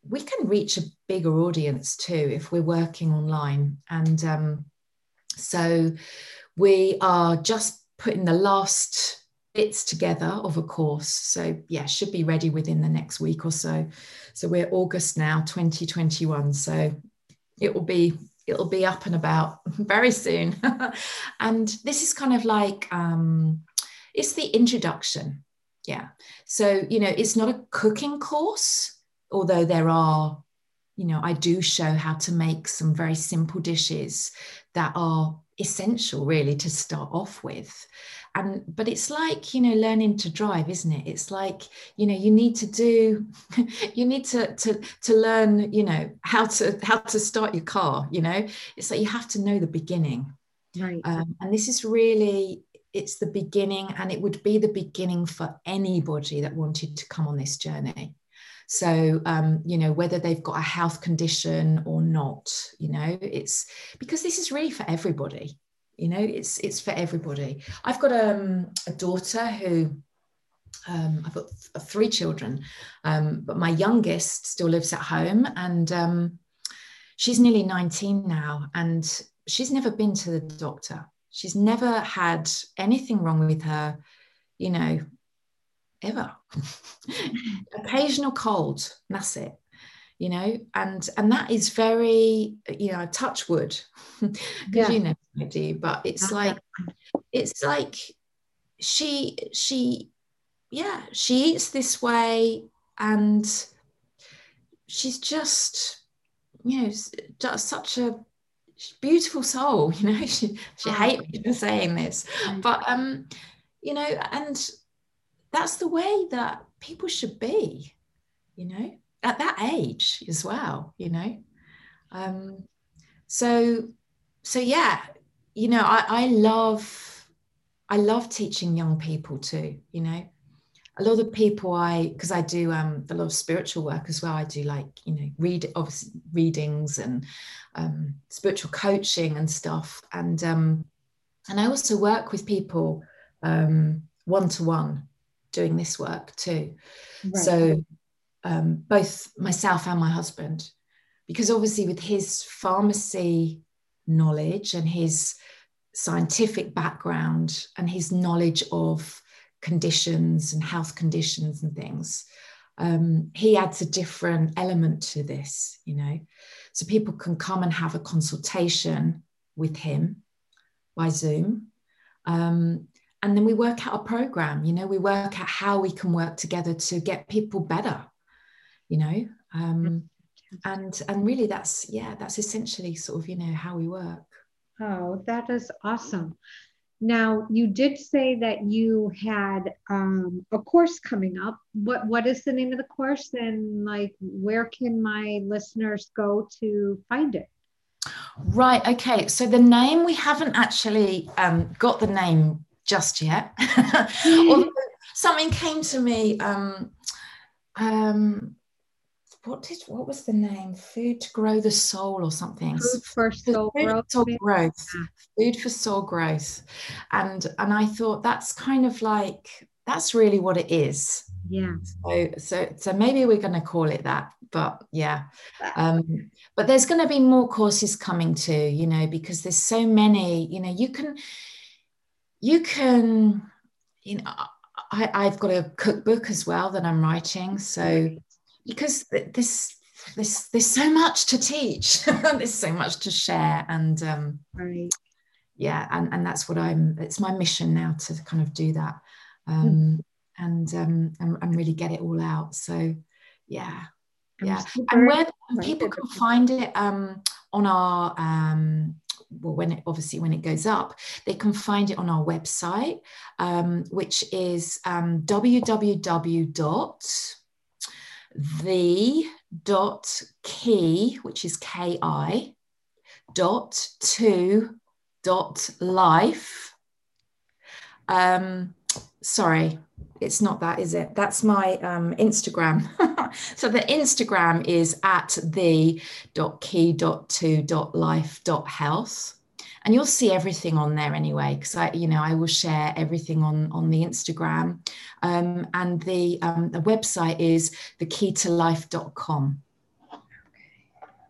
we can reach a bigger audience too if we're working online. And um, so we are just putting the last bits together of a course. So yeah, should be ready within the next week or so. So we're August now, twenty twenty-one. So it will be it'll be up and about very soon. And this is kind of like um, it's the introduction. Yeah. So, you know, it's not a cooking course, although there are, you know, I do show how to make some very simple dishes that are essential really to start off with. And but it's like, you know, learning to drive, isn't it? It's like, you know, you need to do you need to to to learn, you know, how to how to start your car. You know, it's like you have to know the beginning, Right. um, and this is really, it's the beginning, and it would be the beginning for anybody that wanted to come on this journey. So, um, you know, whether they've got a health condition or not, you know, it's because this is really for everybody. You know, it's it's for everybody. I've got um, a daughter who, um, I've got th- three children, um, but my youngest still lives at home, and um, she's nearly nineteen now, and she's never been to the doctor. She's never had anything wrong with her, you know, ever. Occasional cold, that's it. You know, and and that is very, you know, touch wood, because Yeah. you know I do, but it's like it's like she she yeah, she eats this way, and she's just, you know, just such a beautiful soul, you know. she she Oh, hates me for saying this, right. but um you know, and that's the way that people should be, you know, at that age as well, you know. um so so yeah, you know, I, I love I love teaching young people too, you know. A lot of people, I, because I do um, a lot of spiritual work as well. I do, like, you know, read obviously readings and um, spiritual coaching and stuff. And um, and I also work with people um, one-to-one doing this work too. Right. So um, both myself and my husband, because obviously with his pharmacy knowledge and his scientific background and his knowledge of conditions and health conditions and things, um, he adds a different element to this, you know. So people can come and have a consultation with him by Zoom. Um, and then we work out a program, you know, we work out how we can work together to get people better, you know. Um, and and really that's, yeah, that's essentially sort of, you know, how we work. Oh, that is awesome. Now, you did say that you had um, a course coming up. What what is the name of the course, and like where can my listeners go to find it? Right. Okay. So the name, we haven't actually um, got the name just yet. Although something came to me. Um, um, what did what was the name? Food to grow the soul or something. Food for Food Soul for Growth. soul maybe? growth. Yeah. Food for soul growth. And and I thought that's kind of like, that's really what it is. Yeah. So, so, so maybe we're going to call it that, but yeah. That- Um, but there's going to be more courses coming too, you know, because there's so many, you know, you can, you can, you know, I, I've got a cookbook as well that I'm writing. So, because this, this, there's so much to teach, there's so much to share, and um, Right. yeah, and and that's what I'm. It's my mission now to kind of do that. Hmm. Um, and um and, and really get it all out. So yeah, I'm yeah. And super where people excited. can find it, um on our um well, when it obviously when it goes up, they can find it on our website, um which is um w w w dot the dot key, which is K I, dot to dot life. Um, sorry, it's not that, is it? That's my um, Instagram. So the Instagram is at the dot key dot to dot life dot health. And you'll see everything on there anyway, because I, you know, I will share everything on, on the Instagram. Um, and the, um, the website is the key to life dot com.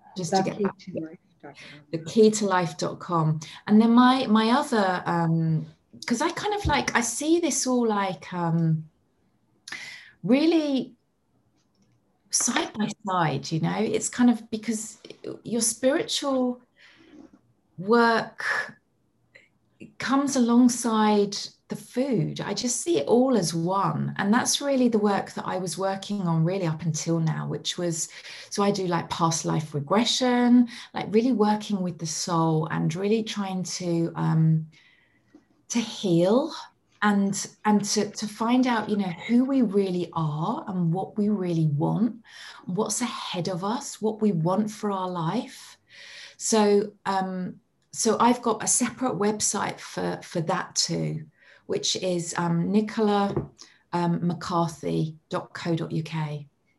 just to The get key back to to it. life dot com. the key to life dot com. And then my my other um because I kind of like I see this all like um really side by side, you know. It's kind of because your spiritual work comes alongside the food. I just see it all as one. And that's really the work that I was working on really up until now, which was, so I do like past life regression, like really working with the soul and really trying to um, to heal and and to, to find out, you know, who we really are and what we really want, what's ahead of us, what we want for our life. So um, so I've got a separate website for, for that too, which is um, nicola mccarthy dot co dot uk.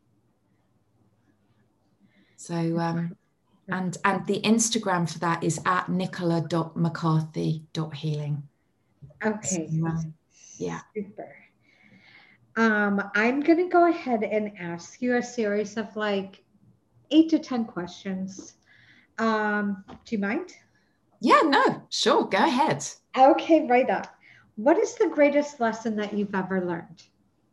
So, um, and, and the Instagram for that is at nicola dot mccarthy dot healing. Okay. So, um, yeah. Super. Um, I'm going to go ahead and ask you a series of like eight to ten questions. Um, do you mind? Yeah, no, sure. Go ahead. Okay, right up. What is the greatest lesson that you've ever learned?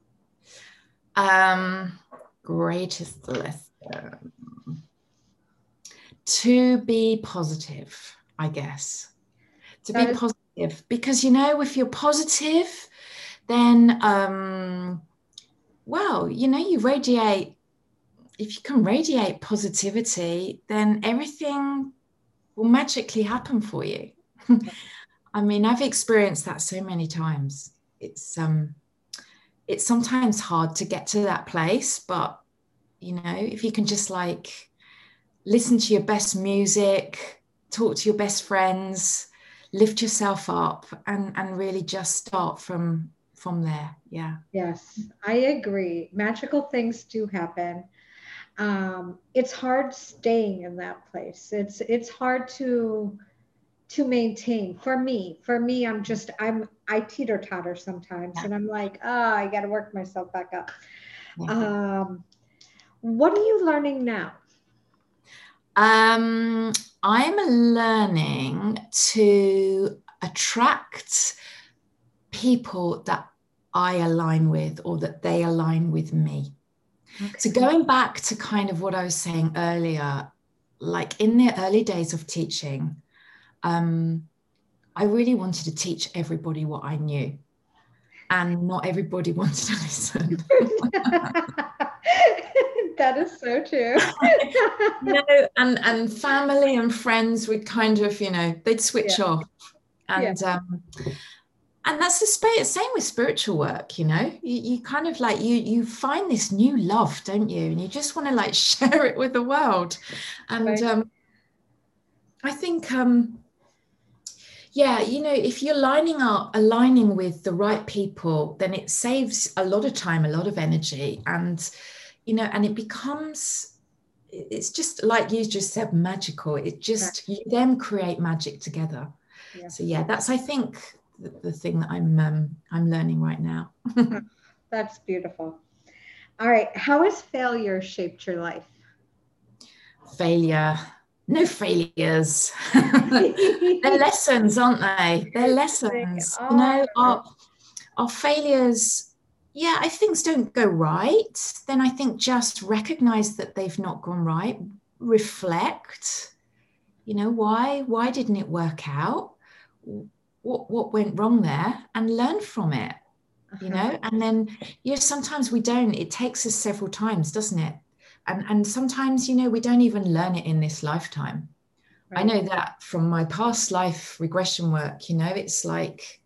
Um, greatest lesson. To be positive, I guess. To That be is positive. Because, you know, if you're positive, then, um, well, you know, you radiate, if you can radiate positivity, then everything will magically happen for you. I mean, I've experienced that so many times. It's um, it's sometimes hard to get to that place, but you know, if you can just like listen to your best music, talk to your best friends, lift yourself up, and and really just start from from there. Yeah. Yes, I agree. Magical things do happen. Um, it's hard staying in that place. It's it's hard to to maintain for me. For me, I'm just I'm I teeter totter sometimes, Yeah. and I'm like, ah, oh, I got to work myself back up. Yeah. Um, what are you learning now? Um, I'm learning to attract people that I align with or that they align with me. Okay. So going back to kind of what I was saying earlier, like in the early days of teaching, um, I really wanted to teach everybody what I knew, and not everybody wanted to listen. That is so true. No, and and family and friends would kind of, you know, they'd switch Yeah. off, Yeah. and um, and that's the same with spiritual work. You know, you, you kind of like you you find this new love, don't you? And you just want to like share it with the world, and Right. um, I think um, yeah, you know, if you're lining up, aligning with the right people, then it saves a lot of time, a lot of energy, and you know, and it becomes, it's just like you just said, magical. It just, you then create magic together. Yeah. So yeah, that's, I think, the, the thing that I'm um, I'm learning right now. That's beautiful. All right. How has failure shaped your life? Failure. No failures. They're lessons, aren't they? They're They lessons. You are. know, our, our failures, yeah, if things don't go right, then I think just recognize that they've not gone right, reflect, you know, why why didn't it work out, what what went wrong there, and learn from it, you Uh-huh. know. And then, you know, sometimes we don't, it takes us several times, doesn't it? And and sometimes, you know, we don't even learn it in this lifetime. Right. I know that from my past life regression work, you know, it's like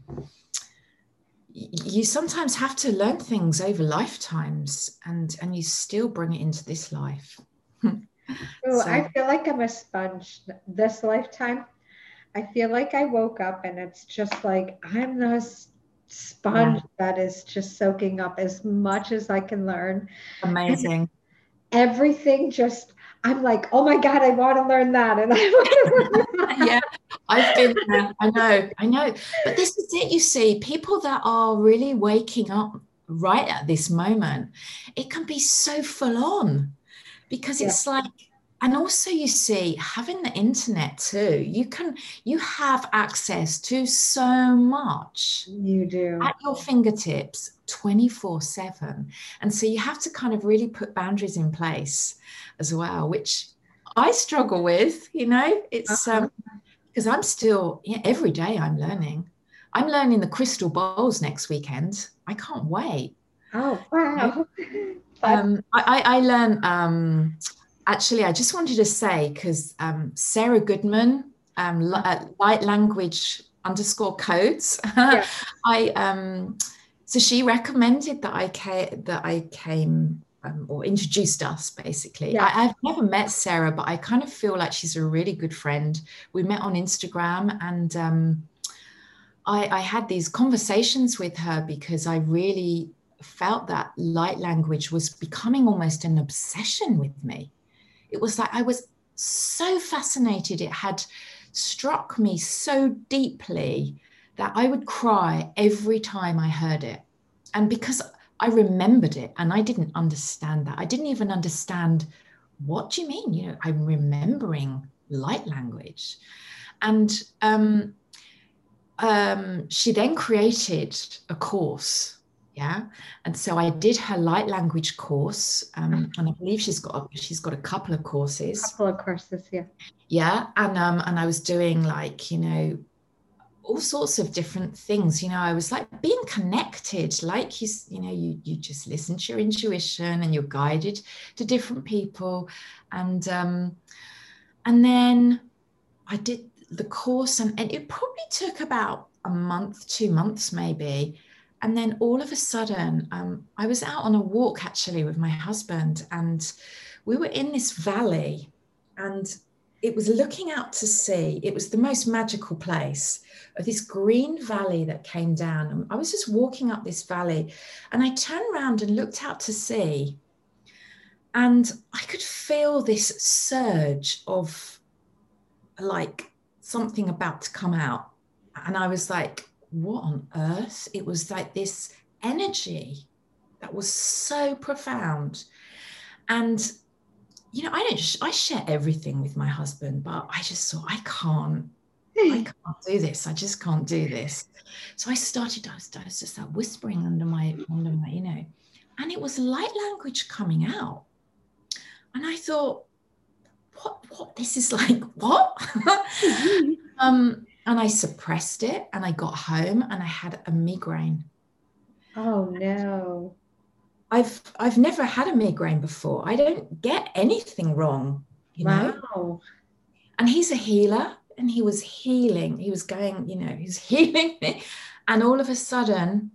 you sometimes have to learn things over lifetimes, and and you still bring it into this life. Oh, So I feel like I'm a sponge this lifetime. I feel like I woke up and it's just like I'm the yeah, sponge that is just soaking up as much as I can learn. And amazing. everything just, I'm like, oh my God, I want to learn that. And I want to learn that. Yeah, I've been there. I know, I know. But this is it, you see, people that are really waking up right at this moment, it can be so full on, because Yeah. it's like and also, you see, having the internet too, you can you have access to so much You do. at your fingertips twenty-four seven. And so you have to kind of really put boundaries in place as well, which I struggle with, you know. It's Uh-huh. um because I'm still, yeah, every day I'm learning. I'm learning the crystal bowls next weekend. I can't wait. Oh, You know? wow. That's Um, I, I, I learn, um, actually, I just wanted to say, because um, Sarah Goodman, um, li- uh, light language underscore codes, yeah, I, um, so she recommended that I came, that I came um, or introduced us basically. yeah. I, I've never met Sarah, but I kind of feel like she's a really good friend. We met on Instagram, and um, I, I had these conversations with her because I really felt that light language was becoming almost an obsession with me. It was like I was so fascinated. It had struck me so deeply that I would cry every time I heard it. And because I remembered it and I didn't understand that, I didn't even understand, what do you mean? You know, I'm remembering light language. And um, um, she then created a course. Yeah. And so I did her light language course. A Um, and I believe she's got a, she's got a couple of courses. couple of courses, yeah. Yeah. And um, and I was doing, like, you know, all sorts of different things. You know, I was like being connected, like you, you know, you you just listen to your intuition and you're guided to different people. And um, and then I did the course, and, and it probably took about a month, two months maybe. And then all of a sudden, um, I was out on a walk actually with my husband, and we were in this valley, and it was looking out to sea. It was the most magical place, of this green valley that came down. And I was just walking up this valley, and I turned around and looked out to sea, and I could feel this surge of, like, something about to come out. And I was like, what on earth? It was like this energy that was so profound. And, you know, I don't, sh- I share everything with my husband, but I just thought, I can't, I can't do this. I just can't do this. So I started, I was, I was just like whispering under my, under my, you know, and it was light language coming out. And I thought, what, what, this is like, what? um, and I suppressed it, and I got home and I had a migraine. Oh no. I've I've never had a migraine before. I don't get anything wrong, you know. Wow. And he's a healer, and he was healing. He was going, you know, he's healing me. And all of a sudden,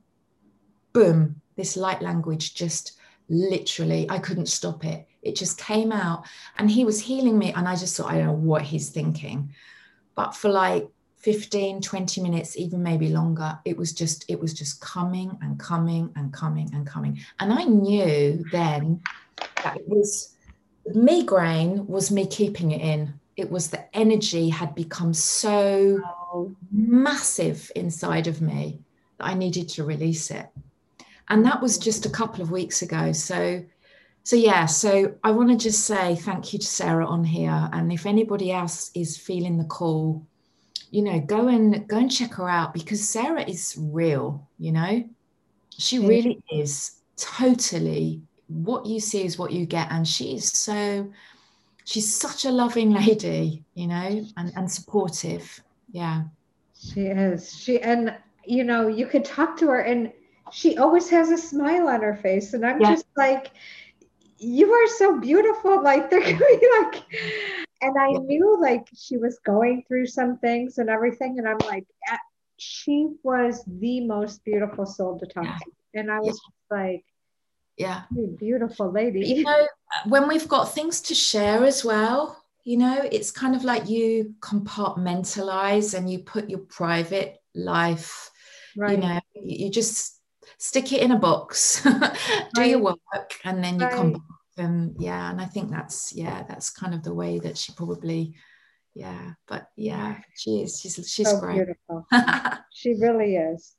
boom, this light language just literally, I couldn't stop it. It just came out, and he was healing me. And I just thought, I don't know what he's thinking. But for like fifteen, twenty minutes, even maybe longer, it was just, it was just coming and coming and coming and coming. And I knew then that it was, migraine was me keeping it in. It was the energy had become so Oh, massive inside of me that I needed to release it. And that was just a couple of weeks ago. So so yeah, so I want to just say thank you to Sarah on here. And if anybody else is feeling the call, you know, go and go and check her out, because Sarah is real, you know. She she, really is totally, what you see is what you get. And she is so, she's such a loving lady, you know, and, and supportive. Yeah. she is. She, and you know, you could talk to her and she always has a smile on her face. And I'm Yeah. just like, you are so beautiful. Like they're gonna be like, and I Yeah. knew like she was going through some things and everything. And I'm like, "Yeah, she was the most beautiful soul to talk Yeah. to." And I Yeah. was just like, Yeah. "You beautiful But, you lady." know, when we've got things to share as well, you know, it's kind of like you compartmentalize and you put your private life, you Right, know, you just stick it in a box, do your right, work, and then you come right. back. And yeah, and I think that's, yeah, that's kind of the way that she probably, yeah, but yeah, she is, she's, she's So great. beautiful. She really is.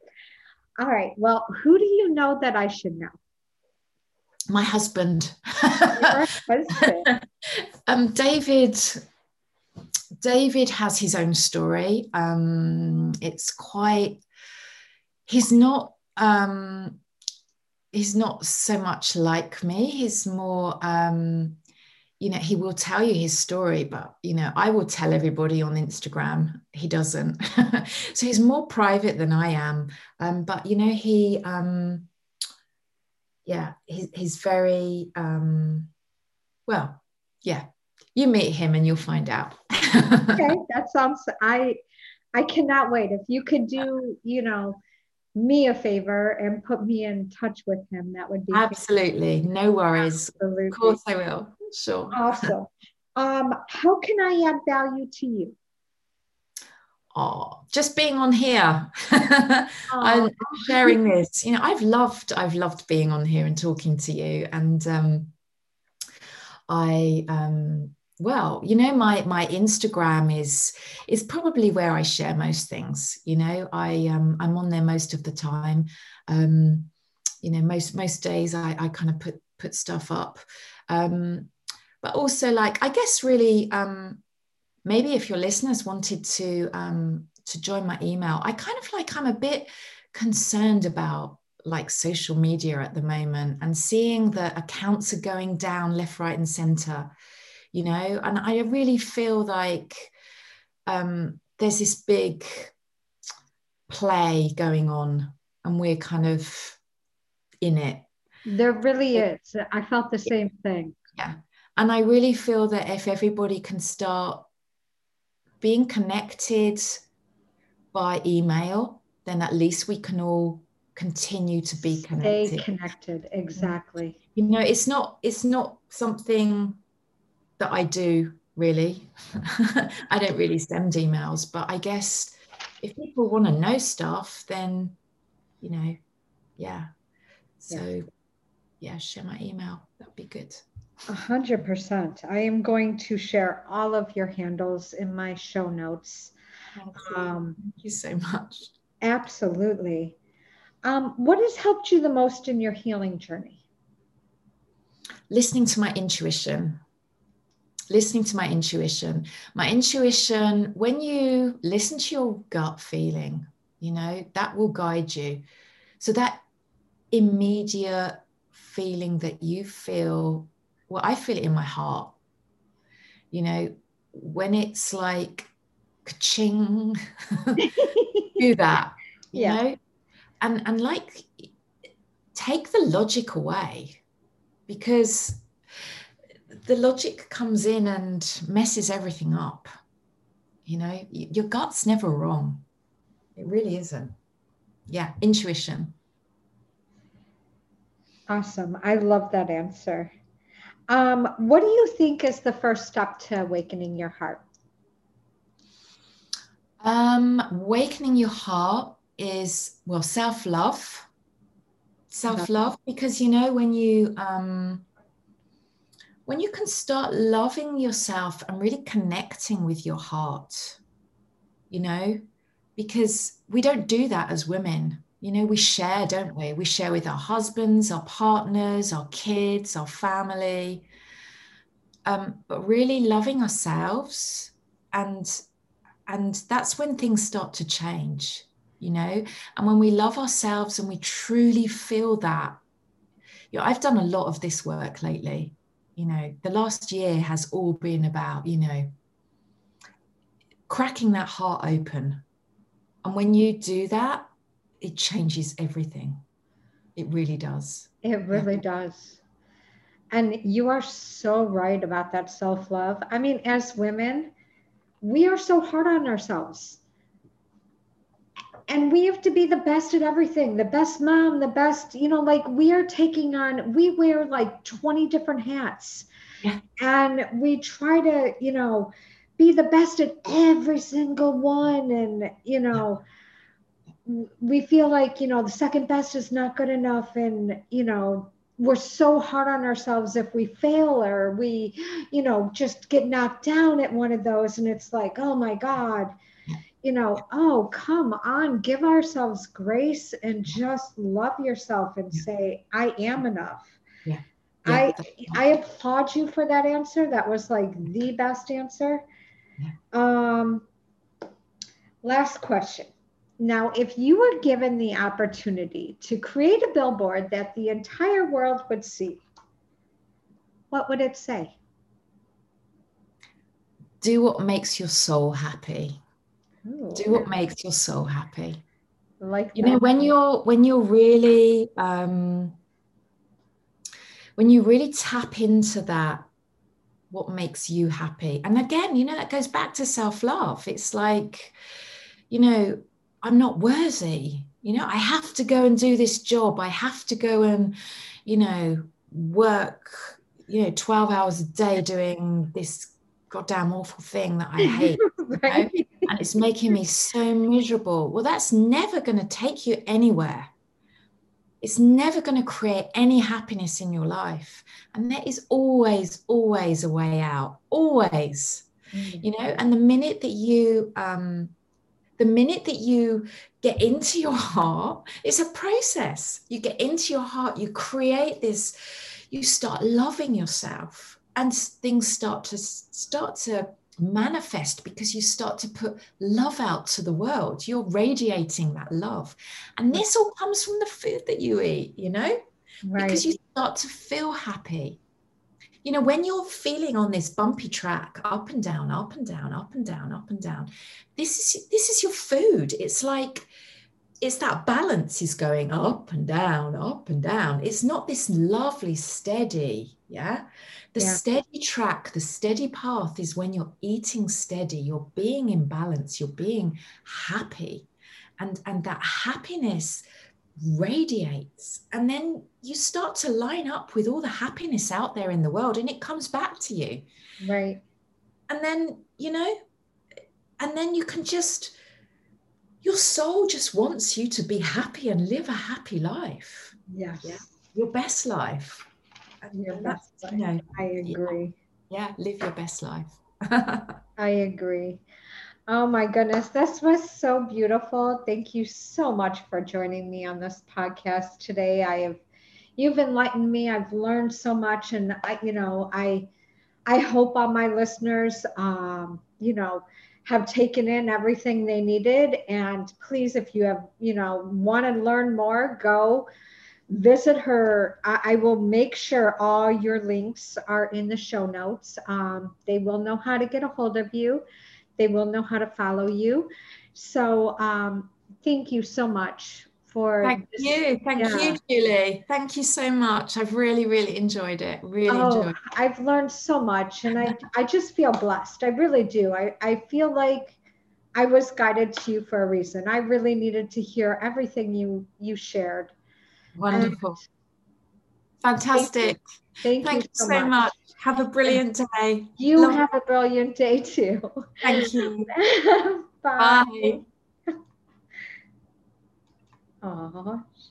All right. Well, who do you know that I should know? My husband. Your husband. Um, David, David has his own story. Um, it's quite, he's not, um, he's not so much like me. He's more, um, you know, he will tell you his story, but, you know, I will tell everybody on Instagram. He doesn't. So he's more private than I am. Um, but, you know, he, um, yeah, he, he's very, um, well, yeah, you meet him and you'll find out. Okay, that sounds, I I cannot wait. If you could do, you know, me a favor and put me in touch with him, that would be Absolutely. No worries. Of absolutely course I will. Sure. awesome. Um, how can I add value to you? Oh, just being on here Oh, and sharing this. You know, I've loved, I've loved being on here and talking to you. And um, I um well, you know, my my Instagram is is probably where I share most things. You know, I um I'm on there most of the time. Um, you know, most most days I, I kind of put put stuff up. Um, but also like I guess really um maybe if your listeners wanted to um to join my email, I kind of like I'm a bit concerned about like social media at the moment and seeing that accounts are going down left, right, and center, you know, and I really feel like um, there's this big play going on and we're kind of in it. there really is. I felt the same thing. Yeah. And I really feel that if everybody can start being connected by email, then at least we can all continue to be Stay connected. connected. Exactly. You know, it's not it's not something that I do really. I don't really send emails, but I guess if people want to know stuff, then, you know, yeah. Yeah. So, yeah, share my email. That'd be good. A hundred percent. I am going to share all of your handles in my show notes. Thank you. Um, Thank you so much. absolutely. Um, what has helped you the most in your healing journey? Listening to my intuition. Listening to my intuition. My intuition, when you listen to your gut feeling, you know, that will guide you. So that immediate feeling that you feel, well, I feel it in my heart, you know, when it's like ka-ching, do that, you Yeah, know, and and like take the logic away, because the logic comes in and messes everything up. You know, your gut's never wrong. It really isn't. Yeah, intuition. awesome. I love that answer. Um, what do you think is the first step to awakening your heart? Um, awakening your heart is, well, self-love. Self-love, because you know, when you um when you can start loving yourself and really connecting with your heart, you know, because we don't do that as women. You know, we share, don't we? We share with our husbands, our partners, our kids, our family. Um, but really loving ourselves, and and that's when things start to change, you know. And when we love ourselves and we truly feel that, you know, I've done a lot of this work lately. You know, the last year has all been about, you know, cracking that heart open. And when you do that, it changes everything. It really does. It Yeah. really does. And you are so right about that self love. I mean, as women, we are so hard on ourselves. And we have to be the best at everything, the best mom, the best, you know, like we are taking on, we wear like twenty different hats. Yeah. And we try to, you know, be the best at every single one. And, you know, we feel like, you know, the second best is not good enough. And, you know, we're so hard on ourselves if we fail or we, you know, just get knocked down at one of those. And it's like, oh my God, Yeah. you know, oh, come on, give ourselves grace and just love yourself and Yeah. say, I am enough. Yeah. Yeah. I I applaud you for that answer. That was like the best answer. Yeah. Um, last question. Now, if you were given the opportunity to create a billboard that the entire world would see, what would it say? Do what makes your soul happy. Ooh, Do what makes your soul happy. I like You know, that. when you're when you're really um when you really tap into that, what makes you happy. And again, you know, that goes back to self-love. It's like, you know, I'm not worthy. You know, I have to go and do this job. I have to go and, you know, work, you know, twelve hours a day doing this goddamn awful thing that I hate, you know, Right? and it's making me so miserable. Well, that's never going to take you anywhere. It's never going to create any happiness in your life. And there is always, always a way out, always, Mm. you know, and the minute that you, um, the minute that you get into your heart, it's a process. You get into your heart, you create this, you start loving yourself, and things start to start to manifest because you start to put love out to the world. You're radiating that love. And this all comes from the food that you eat, you know, because Right. you start to feel happy. You know, when you're feeling on this bumpy track, up and down, up and down, up and down, up and down, this is this is your food. It's like it's that balance is going up and down, up and down. It's not this lovely, steady, yeah. The Yeah. steady track, the steady path is when you're eating steady, you're being in balance, you're being happy. And, and that happiness radiates, and then you start to line up with all the happiness out there in the world, and it comes back to you. Right. And then, you know, and then you can just, your soul just wants you to be happy and live a happy life. Yes. Yeah. Your best life. Your And best that's, life. you know, I agree. yeah, yeah, live your best life. I agree. Oh my goodness, this was so beautiful. Thank you so much for joining me on this podcast today. I have you've enlightened me. I've learned so much, and I, you know, I I hope all my listeners, um, you know, have taken in everything they needed. And please, if you have, you know, want to learn more, go visit her. I, I will make sure all your links are in the show notes. Um, they will know how to get a hold of you. They will know how to follow you. So um, thank you so much for Thank this. you. Thank Yeah. you, Julie. Thank you so much. I've really, really enjoyed it. Really Oh, enjoyed I've learned so much, and I I just feel blessed. I really do. I, I feel like I was guided to you for a reason. I really needed to hear everything you you shared. it. And Wonderful. thank you. Fantastic. Thank you Thank you so so much. much. Have a brilliant day. You Love. have a brilliant day too. Thank you. Bye. Bye. Aw.